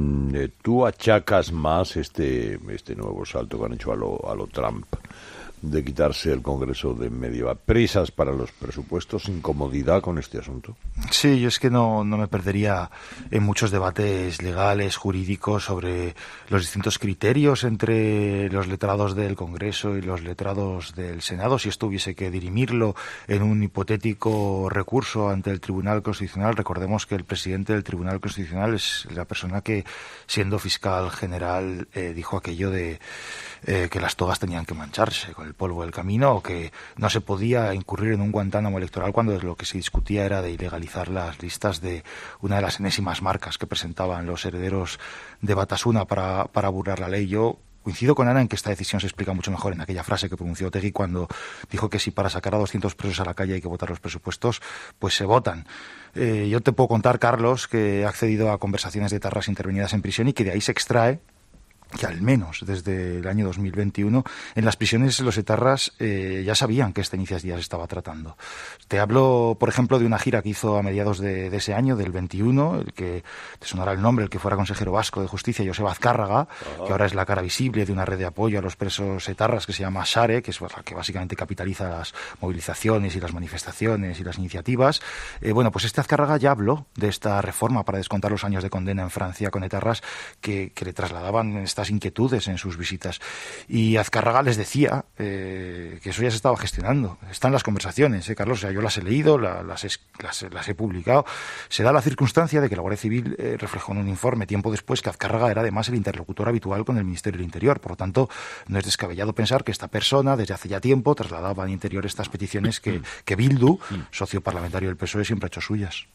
tú achacas más este nuevo salto que han hecho a lo Trump, de quitarse el Congreso de en medio, prisas para los presupuestos, incomodidad con este asunto. Sí, yo es que no me perdería en muchos debates legales, jurídicos, sobre los distintos criterios entre los letrados del Congreso y los letrados del Senado, si esto hubiese que dirimirlo en un hipotético recurso ante el Tribunal Constitucional. Recordemos que el presidente del Tribunal Constitucional es la persona que, siendo fiscal general, dijo aquello de que las togas tenían que mancharse con el polvo del camino, o que no se podía incurrir en un Guantánamo electoral cuando lo que se discutía era de ilegalizar las listas de una de las enésimas marcas que presentaban los herederos de Batasuna para burlar la ley. Yo coincido con Ana en que esta decisión se explica mucho mejor en aquella frase que pronunció Otegi cuando dijo que si para sacar a 200 presos a la calle hay que votar los presupuestos, pues se votan. Yo te puedo contar, Carlos, que he accedido a conversaciones de etarras intervenidas en prisión y que de ahí se extrae que al menos desde el año 2021 en las prisiones los etarras ya sabían que esta iniciativa se estaba tratando. Te hablo, por ejemplo, de una gira que hizo a mediados de ese año, del 21, el que te sonará el nombre, el que fuera consejero vasco de Justicia, Joseba Azcárraga, que ahora es la cara visible de una red de apoyo a los presos etarras que se llama SARE, que es la que básicamente capitaliza las movilizaciones y las manifestaciones y las iniciativas. Bueno, pues este Azcárraga ya habló de esta reforma para descontar los años de condena en Francia con etarras que le trasladaban estas inquietudes en sus visitas, y Azcárraga les decía que eso ya se estaba gestionando. Están las conversaciones, Carlos, o sea, yo las he leído, las he publicado. Se da la circunstancia de que la Guardia Civil reflejó en un informe tiempo después que Azcárraga era además el interlocutor habitual con el Ministerio del Interior. Por lo tanto, no es descabellado pensar que esta persona desde hace ya tiempo trasladaba al Interior estas peticiones que Bildu, socio parlamentario del PSOE, siempre ha hecho suyas.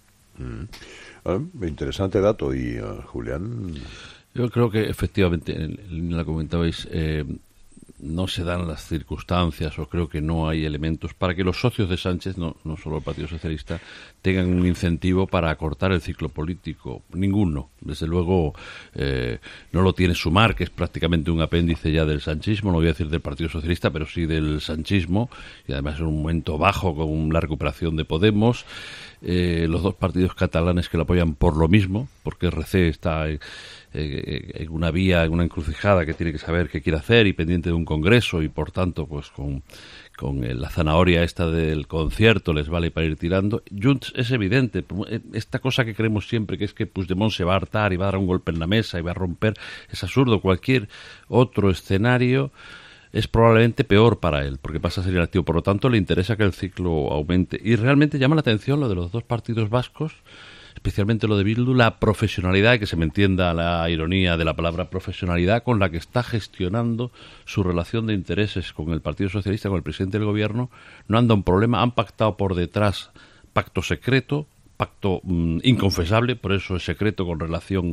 Interesante dato. Y Julián... Yo creo que efectivamente, en la comentabais, no se dan las circunstancias, o creo que no hay elementos para que los socios de Sánchez, no solo el Partido Socialista, tengan un incentivo para acortar el ciclo político. Ninguno. Desde luego no lo tiene Sumar, que es prácticamente un apéndice ya del sanchismo, no voy a decir del Partido Socialista, pero sí del sanchismo, y además en un momento bajo con la recuperación de Podemos. Los dos partidos catalanes que lo apoyan por lo mismo, porque RC está en una vía, en una encrucijada que tiene que saber qué quiere hacer y pendiente de un congreso, y por tanto pues con la zanahoria esta del concierto les vale para ir tirando. Junts es evidente, esta cosa que creemos siempre, que es que Puigdemont se va a hartar y va a dar un golpe en la mesa y va a romper, es absurdo. Cualquier otro escenario es probablemente peor para él, porque pasa a ser inactivo. Por lo tanto, le interesa que el ciclo aumente. Y realmente llama la atención lo de los dos partidos vascos, especialmente lo de Bildu, la profesionalidad, que se me entienda la ironía de la palabra profesionalidad, con la que está gestionando su relación de intereses con el Partido Socialista, con el presidente del gobierno. No anda un problema, han pactado por detrás pacto secreto, pacto inconfesable, por eso es secreto con relación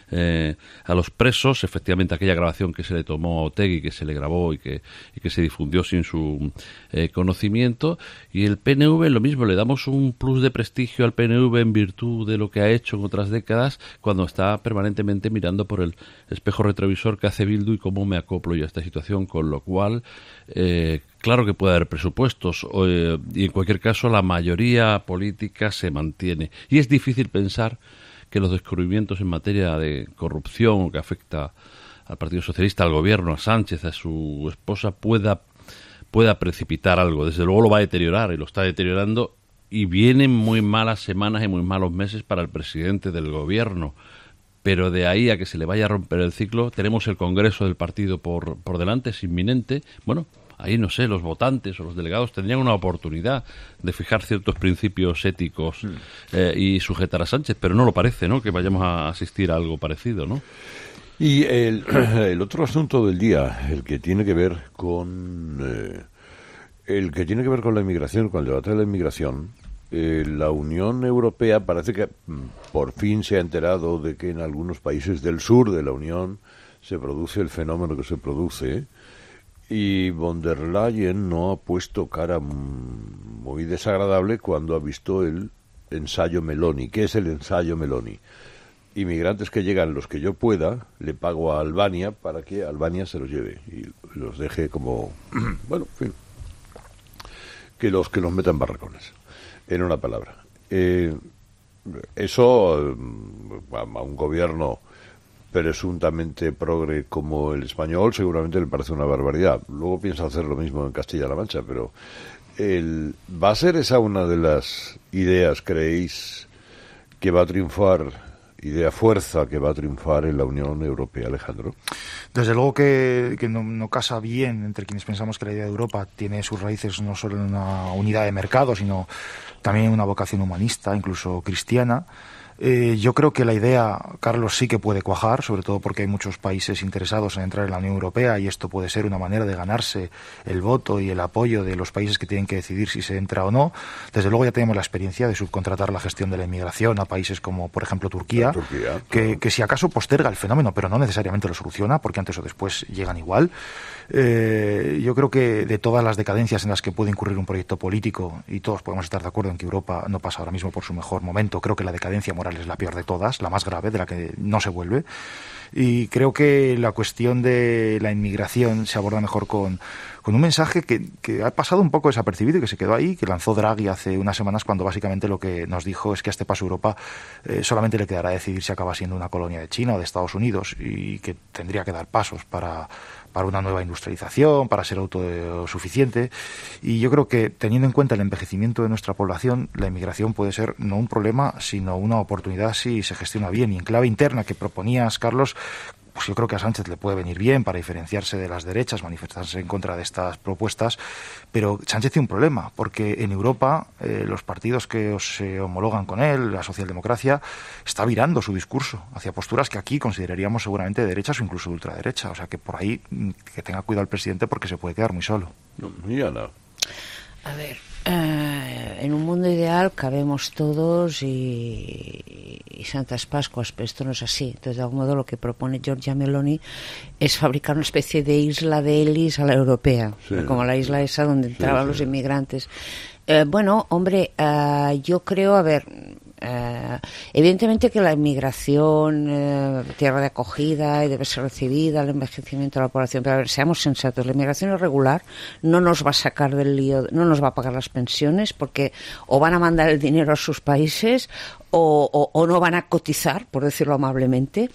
a los presos. Efectivamente, aquella grabación que se le tomó a Otegi, que se le grabó y que se difundió sin su conocimiento. Y el PNV, lo mismo, le damos un plus de prestigio al PNV en virtud de lo que ha hecho en otras décadas, cuando está permanentemente mirando por el espejo retrovisor que hace Bildu y cómo me acoplo yo a esta situación, con lo cual claro que puede haber presupuestos y en cualquier caso la mayoría política se mantiene, y es difícil pensar que los descubrimientos en materia de corrupción que afecta al Partido Socialista, al gobierno, a Sánchez, a su esposa, pueda precipitar algo. Desde luego lo va a deteriorar y lo está deteriorando, y vienen muy malas semanas y muy malos meses para el presidente del gobierno. Pero de ahí a que se le vaya a romper el ciclo, tenemos el Congreso del partido por delante, es inminente. Bueno, ahí no sé, los votantes o los delegados tendrían una oportunidad de fijar ciertos principios éticos y sujetar a Sánchez, pero no lo parece, ¿no?, que vayamos a asistir a algo parecido, ¿no? Y el otro asunto del día, el que tiene que ver con la inmigración, con el debate de la inmigración. La Unión Europea parece que por fin se ha enterado de que en algunos países del sur de la Unión se produce el fenómeno que se produce, y von der Leyen no ha puesto cara muy desagradable cuando ha visto el ensayo Meloni. ¿Qué es el ensayo Meloni? Inmigrantes que llegan los que yo pueda, le pago a Albania para que Albania se los lleve y los deje como, bueno, en fin, que los metan barracones. En una palabra. Eso a un gobierno presuntamente progre como el español seguramente le parece una barbaridad. Luego piensa hacer lo mismo en Castilla-La Mancha, pero ¿va a ser esa una de las ideas, creéis, que va a triunfar, idea fuerza que va a triunfar en la Unión Europea, Alejandro? Desde luego que no casa bien entre quienes pensamos que la idea de Europa tiene sus raíces no solo en una unidad de mercado, sino también en una vocación humanista, incluso cristiana. Yo creo que la idea, Carlos, sí que puede cuajar, sobre todo porque hay muchos países interesados en entrar en la Unión Europea, y esto puede ser una manera de ganarse el voto y el apoyo de los países que tienen que decidir si se entra o no. Desde luego ya tenemos la experiencia de subcontratar la gestión de la inmigración a países como, por ejemplo, Turquía, que si acaso posterga el fenómeno, pero no necesariamente lo soluciona, porque antes o después llegan igual. Yo creo que de todas las decadencias en las que puede incurrir un proyecto político, y todos podemos estar de acuerdo en que Europa no pasa ahora mismo por su mejor momento, creo que la decadencia moral es la peor de todas, la más grave, de la que no se vuelve. Y creo que la cuestión de la inmigración se aborda mejor con un mensaje que ha pasado un poco desapercibido y que se quedó ahí, que lanzó Draghi hace unas semanas, cuando básicamente lo que nos dijo es que a este paso Europa solamente le quedará decidir si acaba siendo una colonia de China o de Estados Unidos, y que tendría que dar pasos para una nueva industrialización, para ser autosuficiente. Y yo creo que, teniendo en cuenta el envejecimiento de nuestra población, la inmigración puede ser no un problema, sino una oportunidad si se gestiona bien. Y en clave interna que proponías, Carlos, pues yo creo que a Sánchez le puede venir bien para diferenciarse de las derechas, manifestarse en contra de estas propuestas, pero Sánchez tiene un problema, porque en Europa los partidos que se homologan con él, la socialdemocracia, está virando su discurso hacia posturas que aquí consideraríamos seguramente de derechas o incluso de ultraderecha. O sea que por ahí que tenga cuidado el presidente, porque se puede quedar muy solo. A ver, en un mundo ideal cabemos todos y Santas Pascuas, pero esto no es así. Entonces, de algún modo, lo que propone Giorgia Meloni es fabricar una especie de isla de Elis a la europea, como la isla esa donde entraban los inmigrantes. Bueno, hombre, yo creo, a ver, evidentemente que la inmigración, tierra de acogida, y debe ser recibida, el envejecimiento de la población, pero a ver, seamos sensatos, la inmigración irregular no nos va a sacar del lío, no nos va a pagar las pensiones, porque o van a mandar el dinero a sus países o no van a cotizar, por decirlo amablemente.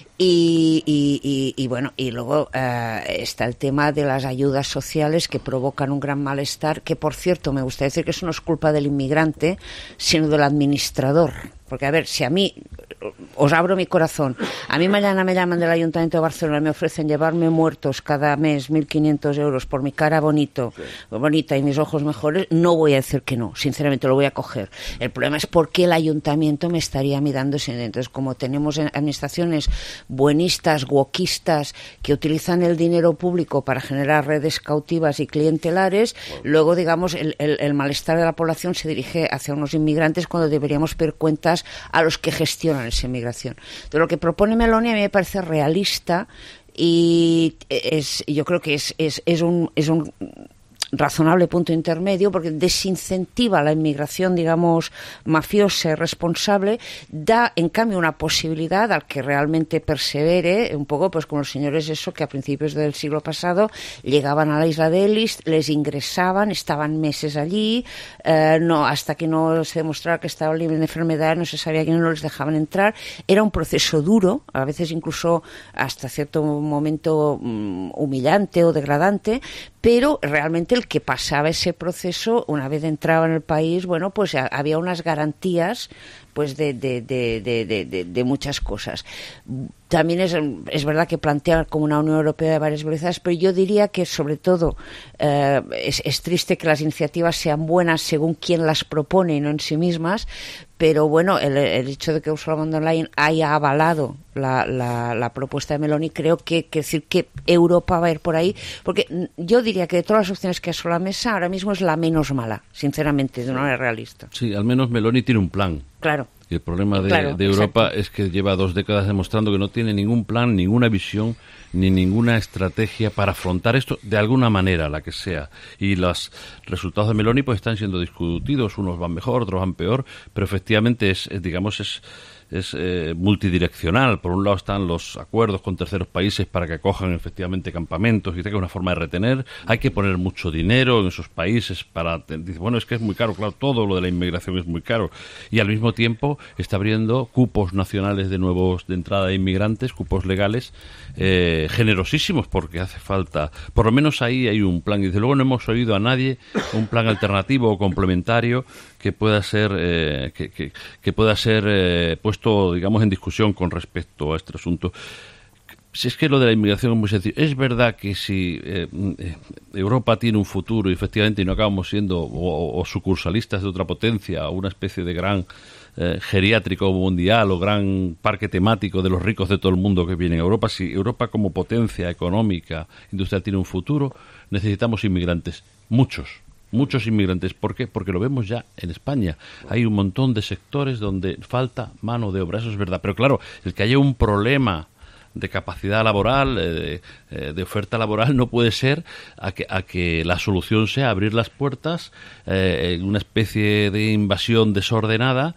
Y bueno, y luego está el tema de las ayudas sociales que provocan un gran malestar, que por cierto me gustaría decir que eso no es culpa del inmigrante, sino del administrador. Porque a ver, si a mí, os abro mi corazón, a mí mañana me llaman del Ayuntamiento de Barcelona y me ofrecen llevarme muertos cada mes 1.500 euros por mi cara bonita y mis ojos mejores, no voy a decir que no, sinceramente lo voy a coger. El problema es por qué el Ayuntamiento me estaría a mí dando ese. Entonces, como tenemos administraciones buenistas, wokistas, que utilizan el dinero público para generar redes cautivas y clientelares, luego, digamos, el malestar de la población se dirige hacia unos inmigrantes cuando deberíamos pedir cuentas quizás a los que gestionan esa inmigración. Entonces, lo que propone Meloni a mí me parece realista y yo creo que es un razonable punto intermedio, porque desincentiva la inmigración, digamos, mafiosa y responsable, da en cambio una posibilidad al que realmente persevere, un poco pues como los señores que a principios del siglo pasado llegaban a la isla de Ellis, les ingresaban, estaban meses allí, hasta que no se demostrara que estaban libres de enfermedad, no se sabía quién, no les dejaban entrar. Era un proceso duro, a veces incluso hasta cierto momento humillante o degradante, pero realmente el que pasaba ese proceso, una vez entraba en el país, bueno, pues había unas garantías pues de muchas cosas. También es verdad que plantea como una Unión Europea de varias velocidades, pero yo diría que sobre todo es triste que las iniciativas sean buenas según quien las propone y no en sí mismas, pero bueno, el hecho de que Ursula von der Leyen haya avalado la propuesta de Meloni, creo que decir que Europa va a ir por ahí, porque yo diría que de todas las opciones que hay sobre la mesa, ahora mismo es la menos mala, sinceramente, de una manera realista. Sí, al menos Meloni tiene un plan. Claro. Y el problema de Europa exacto. es que lleva 2 décadas demostrando que no tiene ningún plan, ninguna visión, ni ninguna estrategia para afrontar esto de alguna manera, la que sea. Y los resultados de Meloni pues están siendo discutidos, unos van mejor, otros van peor, pero efectivamente es multidireccional. Por un lado están los acuerdos con terceros países para que acojan efectivamente campamentos y tenga una forma de retener. Hay que poner mucho dinero en esos países para... Dice, bueno, es que es muy caro, claro, todo lo de la inmigración es muy caro. Y al mismo tiempo está abriendo cupos nacionales de entrada de inmigrantes, cupos legales, generosísimos, porque hace falta... Por lo menos ahí hay un plan. Y desde luego no hemos oído a nadie un plan alternativo o complementario que pueda ser que pueda ser puesto, digamos, en discusión con respecto a este asunto. Si es que lo de la inmigración es muy sencillo. Es verdad que si Europa tiene un futuro y efectivamente no acabamos siendo o sucursalistas de otra potencia o una especie de gran geriátrico mundial o gran parque temático de los ricos de todo el mundo que vienen a Europa, si Europa como potencia económica, industrial tiene un futuro, necesitamos inmigrantes, muchos inmigrantes. ¿Por qué? Porque lo vemos ya en España. Hay un montón de sectores donde falta mano de obra, eso es verdad. Pero claro, el que haya un problema de capacidad laboral, de oferta laboral, no puede ser a que la solución sea abrir las puertas en una especie de invasión desordenada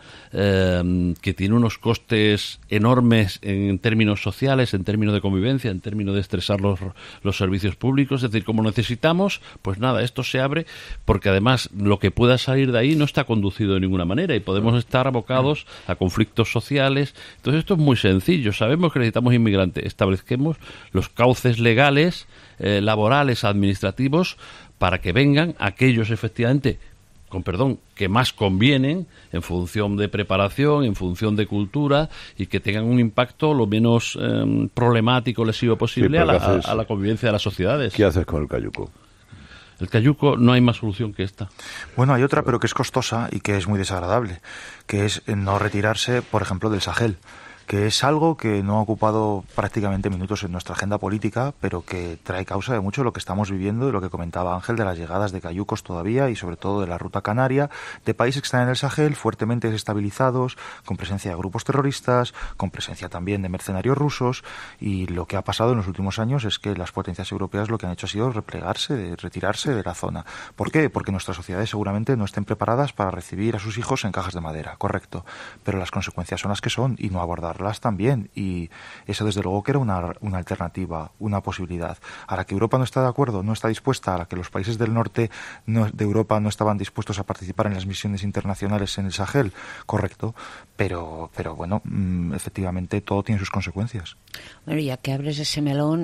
que tiene unos costes enormes en términos sociales, en términos de convivencia, en términos de estresar los servicios públicos. Es decir, como necesitamos, pues nada, esto se abre, porque además lo que pueda salir de ahí no está conducido de ninguna manera y podemos estar abocados a conflictos sociales. Entonces esto es muy sencillo. Sabemos que necesitamos inmigrantes. Establezquemos los cauces legales, laborales, administrativos, para que vengan aquellos efectivamente, con perdón, que más convienen en función de preparación, en función de cultura, y que tengan un impacto lo menos problemático, lesivo posible a la convivencia de las sociedades. ¿Qué haces con el cayuco? El cayuco, no hay más solución que esta. Bueno, hay otra, pero que es costosa y que es muy desagradable, que es no retirarse, por ejemplo, del Sahel, que es algo que no ha ocupado prácticamente minutos en nuestra agenda política, pero que trae causa de mucho lo que estamos viviendo y lo que comentaba Ángel de las llegadas de cayucos todavía y sobre todo de la ruta canaria, de países que están en el Sahel fuertemente desestabilizados, con presencia de grupos terroristas, con presencia también de mercenarios rusos, y lo que ha pasado en los últimos años es que las potencias europeas lo que han hecho ha sido retirarse de la zona. ¿Por qué? Porque nuestras sociedades seguramente no estén preparadas para recibir a sus hijos en cajas de madera, correcto, pero las consecuencias son las que son y no abordarlas también, y eso desde luego que era una alternativa, una posibilidad. Ahora que Europa no está de acuerdo, no está dispuesta, a que los países del norte de Europa no estaban dispuestos a participar en las misiones internacionales en el Sahel, correcto, pero bueno, efectivamente todo tiene sus consecuencias. Bueno, ya que abres ese melón,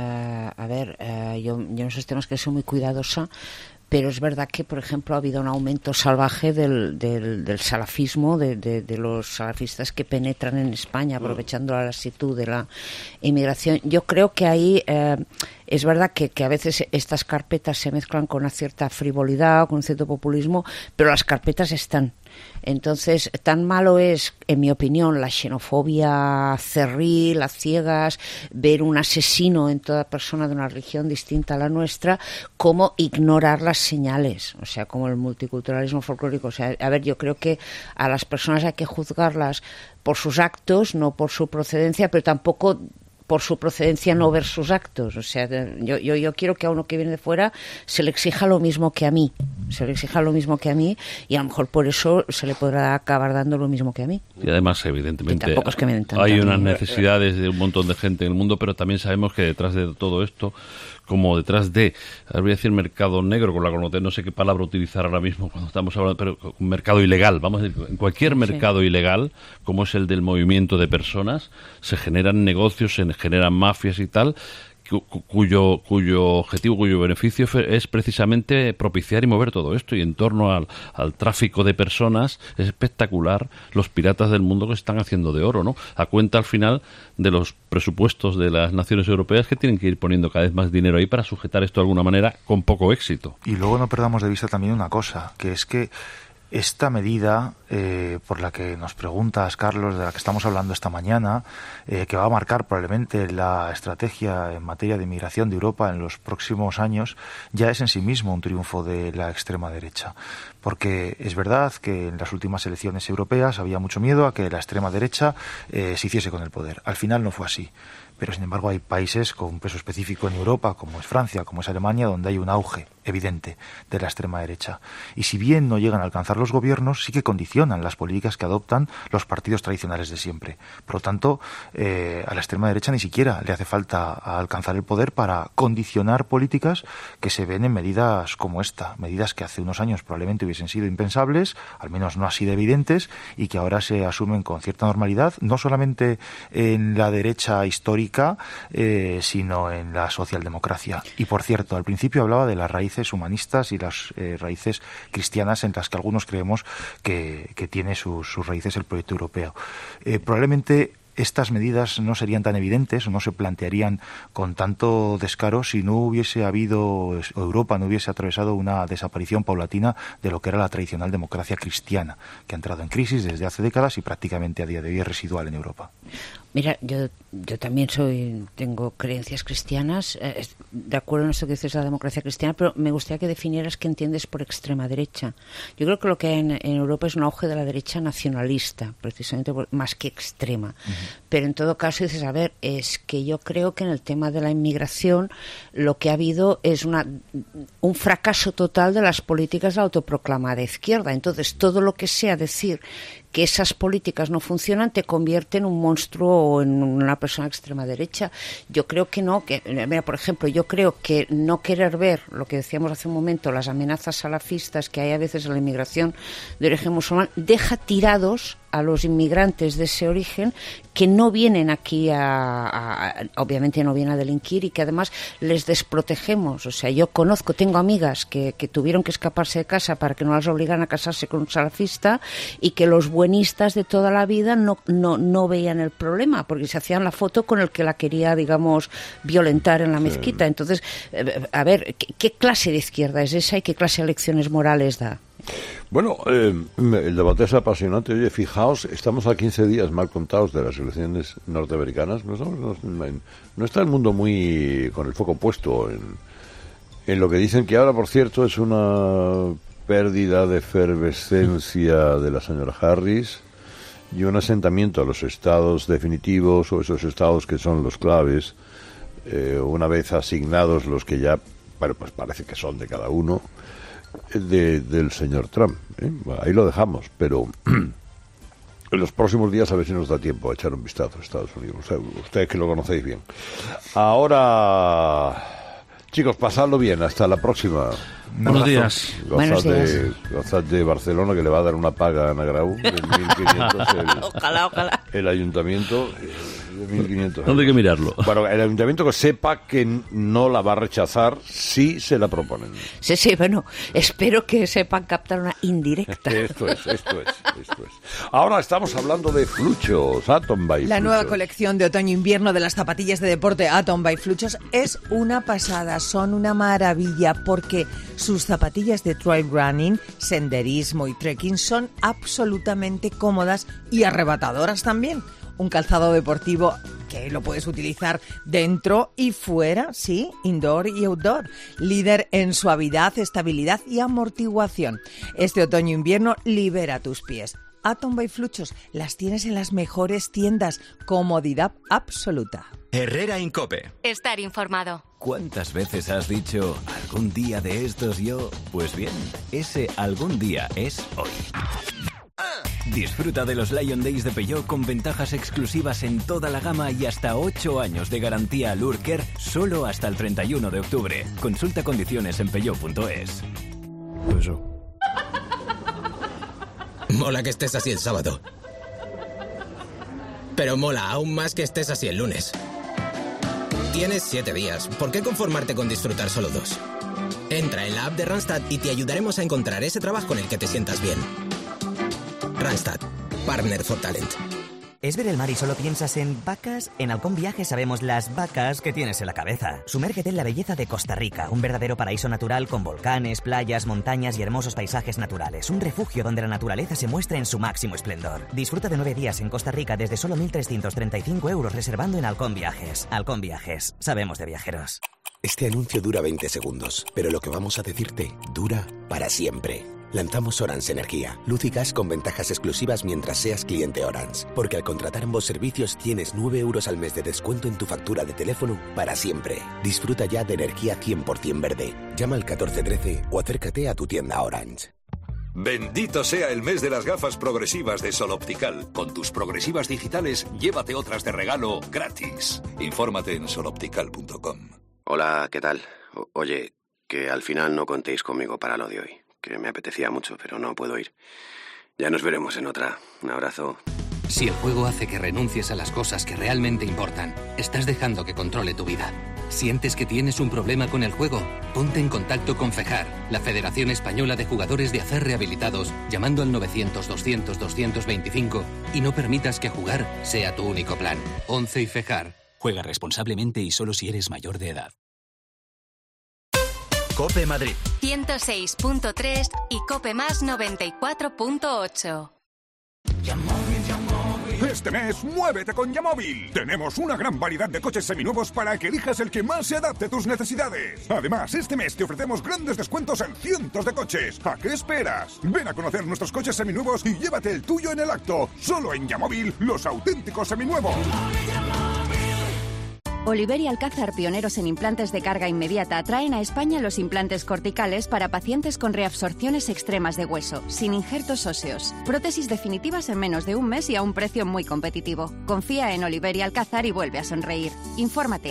yo en esos temas que soy muy cuidadosa, pero es verdad que, por ejemplo, ha habido un aumento salvaje del salafismo, de los salafistas que penetran en España, aprovechando la lasitud de la inmigración. Yo creo que ahí es verdad que a veces estas carpetas se mezclan con una cierta frivolidad o con un cierto populismo, pero las carpetas están. Entonces, tan malo es, en mi opinión, la xenofobia cerril, a ciegas, ver un asesino en toda persona de una religión distinta a la nuestra, como ignorar las las señales, o sea, como el multiculturalismo folclórico. O sea, a ver, yo creo que a las personas hay que juzgarlas por sus actos, no por su procedencia, pero tampoco por su procedencia no ver sus actos. O sea, yo quiero que a uno que viene de fuera se le exija lo mismo que a mí. Y a lo mejor por eso se le podrá acabar dando lo mismo que a mí. Y además, evidentemente, tampoco es que me den tanto hay unas necesidades de un montón de gente en el mundo, pero también sabemos que detrás de todo esto, como detrás de, voy a decir mercado negro, con la connotación, no sé qué palabra utilizar ahora mismo cuando estamos hablando, pero un mercado ilegal, vamos a decir, en cualquier mercado ilegal, como es el del movimiento de personas, se generan negocios, se generan mafias y tal, cuyo objetivo, cuyo beneficio es precisamente propiciar y mover todo esto. Y en torno al tráfico de personas es espectacular los piratas del mundo que se están haciendo de oro, ¿no? A cuenta al final de los presupuestos de las naciones europeas, que tienen que ir poniendo cada vez más dinero ahí para sujetar esto de alguna manera, con poco éxito. Y luego no perdamos de vista también una cosa, que es que esta medida por la que nos preguntas, Carlos, de la que estamos hablando esta mañana, que va a marcar probablemente la estrategia en materia de inmigración de Europa en los próximos años, ya es en sí mismo un triunfo de la extrema derecha. Porque es verdad que en las últimas elecciones europeas había mucho miedo a que la extrema derecha se hiciese con el poder. Al final no fue así. Pero, sin embargo, hay países con un peso específico en Europa, como es Francia, como es Alemania, donde hay un auge evidente de la extrema derecha. Y si bien no llegan a alcanzar los gobiernos, sí que condicionan las políticas que adoptan los partidos tradicionales de siempre. Por lo tanto, a la extrema derecha ni siquiera le hace falta alcanzar el poder para condicionar políticas que se ven en medidas como esta, medidas que hace unos años probablemente hubiesen sido impensables, al menos no así de evidentes, y que ahora se asumen con cierta normalidad, no solamente en la derecha histórica, sino en la socialdemocracia. Y por cierto, al principio hablaba de las raíces humanistas y las raíces cristianas en las que algunos creemos que tiene sus raíces el proyecto europeo. Probablemente estas medidas no serían tan evidentes o no se plantearían con tanto descaro si no hubiese habido, o Europa no hubiese atravesado una desaparición paulatina de lo que era la tradicional democracia cristiana, que ha entrado en crisis desde hace décadas y prácticamente a día de hoy es residual en Europa. Mira, yo también tengo creencias cristianas, de acuerdo en esto que dices, la democracia cristiana, pero me gustaría que definieras qué entiendes por extrema derecha. Yo creo que lo que hay en Europa es un auge de la derecha nacionalista, precisamente más que extrema. Uh-huh. Pero en todo caso dices, a ver, es que yo creo que en el tema de la inmigración lo que ha habido es un fracaso total de las políticas de la autoproclamada izquierda. Entonces, todo lo que sea decir que esas políticas no funcionan te convierte en un monstruo o en una persona de extrema derecha. Yo creo que no, mira, por ejemplo, yo creo que no querer ver lo que decíamos hace un momento, las amenazas salafistas que hay a veces en la inmigración de origen musulmán, deja tirados a los inmigrantes de ese origen que no vienen aquí obviamente no vienen a delinquir y que además les desprotegemos. O sea, yo tengo amigas que tuvieron que escaparse de casa para que no las obligaran a casarse con un salafista y que los buenistas de toda la vida no veían el problema porque se hacían la foto con el que la quería, digamos, violentar en la mezquita. Entonces, a ver, ¿qué clase de izquierda es esa y qué clase de lecciones morales da? Bueno, el debate es apasionante. Oye, fijaos, estamos a 15 días mal contados de las elecciones norteamericanas. No está el mundo muy con el foco puesto en lo que dicen que ahora, por cierto, es una pérdida de efervescencia de la señora Harris y un asentamiento a los estados definitivos o esos estados que son los claves, una vez asignados los que ya, bueno, pues parece que son de cada uno, del señor Trump. Ahí lo dejamos, pero en los próximos días a ver si nos da tiempo a echar un vistazo a Estados Unidos. Ustedes que lo conocéis bien. Ahora, chicos, pasadlo bien. Hasta la próxima. Buenos días. Gozad de Barcelona, que le va a dar una paga a Ana Grau de 1.500 ojalá. El ayuntamiento de 1.500. ¿Dónde hay que mirarlo? Bueno, el ayuntamiento que sepa que no la va a rechazar si se la proponen. Sí, bueno, espero que sepan captar una indirecta. Esto es. Ahora estamos hablando de Fluchos, Atom by Fluchos. La nueva colección de otoño-invierno de las zapatillas de deporte Atom by Fluchos es una pasada, son una maravilla porque sus zapatillas de trail running, senderismo y trekking son absolutamente cómodas y arrebatadoras también. un calzado deportivo que lo puedes utilizar dentro y fuera, sí, indoor y outdoor. Líder en suavidad, estabilidad y amortiguación. Este otoño-invierno libera tus pies. Atom by Fluchos, las tienes en las mejores tiendas. Comodidad absoluta. Herrera en COPE. Estar informado. ¿Cuántas veces has dicho algún día de estos yo? Pues bien, ese algún día es hoy. Disfruta de los Lion Days de Peugeot con ventajas exclusivas en toda la gama y hasta 8 años de garantía Lurker solo hasta el 31 de octubre. Consulta condiciones en peugeot.es. Mola que estés así el sábado. Pero mola aún más que estés así el lunes. Tienes 7 días. ¿Por qué conformarte con disfrutar solo 2? Entra en la app de Randstad y te ayudaremos a encontrar ese trabajo en el que te sientas bien. Randstad, Partner for Talent. ¿Es ver el mar y solo piensas en vacas? En Halcón Viajes sabemos las vacas que tienes en la cabeza. Sumérgete en la belleza de Costa Rica, un verdadero paraíso natural con volcanes, playas, montañas y hermosos paisajes naturales. Un refugio donde la naturaleza se muestra en su máximo esplendor. Disfruta de 9 días en Costa Rica desde solo 1.335 euros reservando en Halcón Viajes. Halcón Viajes, sabemos de viajeros. Este anuncio dura 20 segundos, pero lo que vamos a decirte dura para siempre. Lanzamos Orange Energía, luz y gas con ventajas exclusivas mientras seas cliente Orange. Porque al contratar ambos servicios tienes 9 euros al mes de descuento en tu factura de teléfono para siempre. Disfruta ya de energía 100% verde. Llama al 1413 o acércate a tu tienda Orange. Bendito sea el mes de las gafas progresivas de Sol Optical. Con tus progresivas digitales, llévate otras de regalo gratis. Infórmate en soloptical.com. Hola, ¿qué tal? Oye, que al final no contéis conmigo para lo de hoy. Que me apetecía mucho, pero no puedo ir. Ya nos veremos en otra. Un abrazo. Si el juego hace que renuncies a las cosas que realmente importan, estás dejando que controle tu vida. ¿Sientes que tienes un problema con el juego? Ponte en contacto con FEJAR, la Federación Española de Jugadores de Acer Rehabilitados, llamando al 900-200-225 y no permitas que jugar sea tu único plan. 11 y FEJAR. Juega responsablemente y solo si eres mayor de edad. COPE Madrid 106.3 y COPE Más 94.8. Este mes, muévete con Yamóvil. Tenemos una gran variedad de coches seminuevos para que elijas el que más se adapte a tus necesidades. Además, este mes te ofrecemos grandes descuentos en cientos de coches. ¿A qué esperas? Ven a conocer nuestros coches seminuevos y llévate el tuyo en el acto. Solo en Yamóvil, los auténticos seminuevos. Oliver y Alcázar, pioneros en implantes de carga inmediata, traen a España los implantes corticales para pacientes con reabsorciones extremas de hueso, sin injertos óseos. Prótesis definitivas en menos de un mes y a un precio muy competitivo. Confía en Oliver y Alcázar y vuelve a sonreír. Infórmate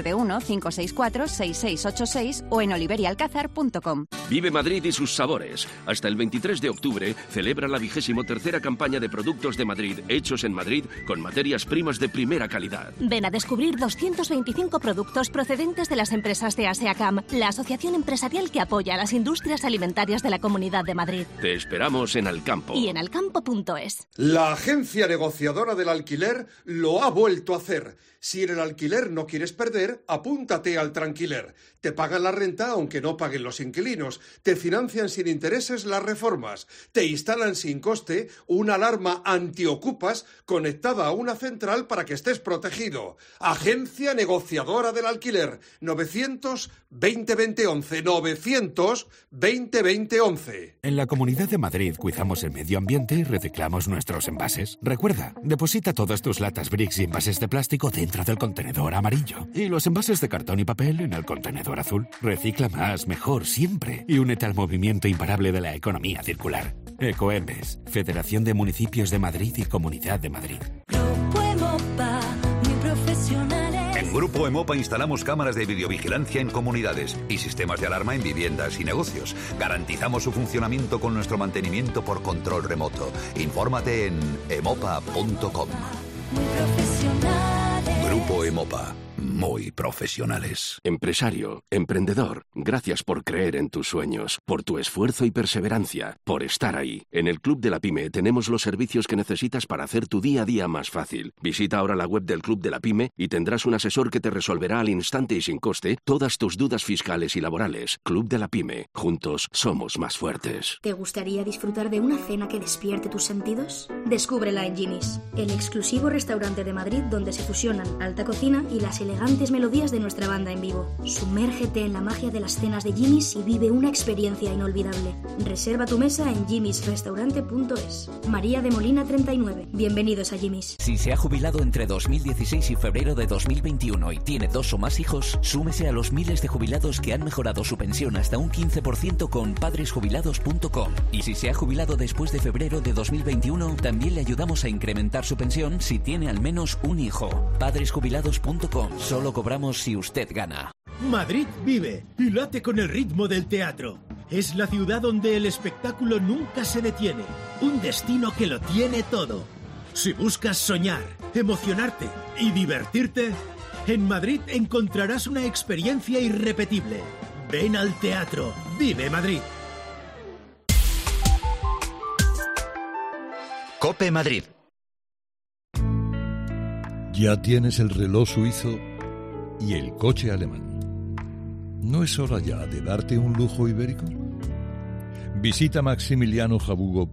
915646686 o en oliverialcázar.com. Vive Madrid y sus sabores. Hasta el 23 de octubre celebra la 23ª campaña de productos de Madrid, hechos en Madrid con materias primas de primera calidad. Ven a descubrir 225 productos procedentes de las empresas de ASEACAM, la asociación empresarial que apoya a las industrias alimentarias de la Comunidad de Madrid. Te esperamos en Alcampo. Y en alcampo.es. La agencia negociadora del alquiler lo ha vuelto a hacer. Si en el alquiler no quieres perder, apúntate al Tranquiler. Te pagan la renta aunque no paguen los inquilinos. Te financian sin intereses las reformas. Te instalan sin coste una alarma antiocupas conectada a una central para que estés protegido. Agencia negociadora del alquiler. 900-2020-11. 900-2020-11. En la Comunidad de Madrid cuidamos el medio ambiente y reciclamos nuestros envases. Recuerda, deposita todas tus latas Brix y envases de plástico dentro del contenedor amarillo y los envases de cartón y papel en el contenedor azul. Recicla más, mejor, siempre y únete al movimiento imparable de la economía circular. Ecoembes, Federación de Municipios de Madrid y Comunidad de Madrid. En Grupo Emopa instalamos cámaras de videovigilancia en comunidades y sistemas de alarma en viviendas y negocios. Garantizamos su funcionamiento con nuestro mantenimiento por control remoto. Infórmate en emopa.com. Grupo Emopa. muy profesionales. Empresario, emprendedor, gracias por creer en tus sueños, por tu esfuerzo y perseverancia, por estar ahí. En el Club de la Pyme tenemos los servicios que necesitas para hacer tu día a día más fácil. Visita ahora la web del Club de la Pyme y tendrás un asesor que te resolverá al instante y sin coste todas tus dudas fiscales y laborales. Club de la Pyme. Juntos somos más fuertes. ¿Te gustaría disfrutar de una cena que despierte tus sentidos? Descúbrela en Jimmy's, el exclusivo restaurante de Madrid donde se fusionan alta cocina y las elegantes melodías de nuestra banda en vivo. Sumérgete en la magia de las cenas de Jimmy's y vive una experiencia inolvidable. Reserva tu mesa en jimmysrestaurante.es. María de Molina 39. Bienvenidos a Jimmy's. Si se ha jubilado entre 2016 y febrero de 2021 y tiene 2 o más hijos, súmese a los miles de jubilados que han mejorado su pensión hasta un 15% con padresjubilados.com. Y si se ha jubilado después de febrero de 2021, también le ayudamos a incrementar su pensión si tiene al menos un hijo. Padresjubilados.com. Solo cobramos si usted gana. Madrid vive y late con el ritmo del teatro. Es la ciudad donde el espectáculo nunca se detiene. Un destino que lo tiene todo. Si buscas soñar, emocionarte y divertirte, en Madrid encontrarás una experiencia irrepetible. Ven al teatro. Vive Madrid. COPE Madrid. Ya tienes el reloj suizo y el coche alemán. ¿No es hora ya de darte un lujo ibérico? Visita maximilianojabugo.es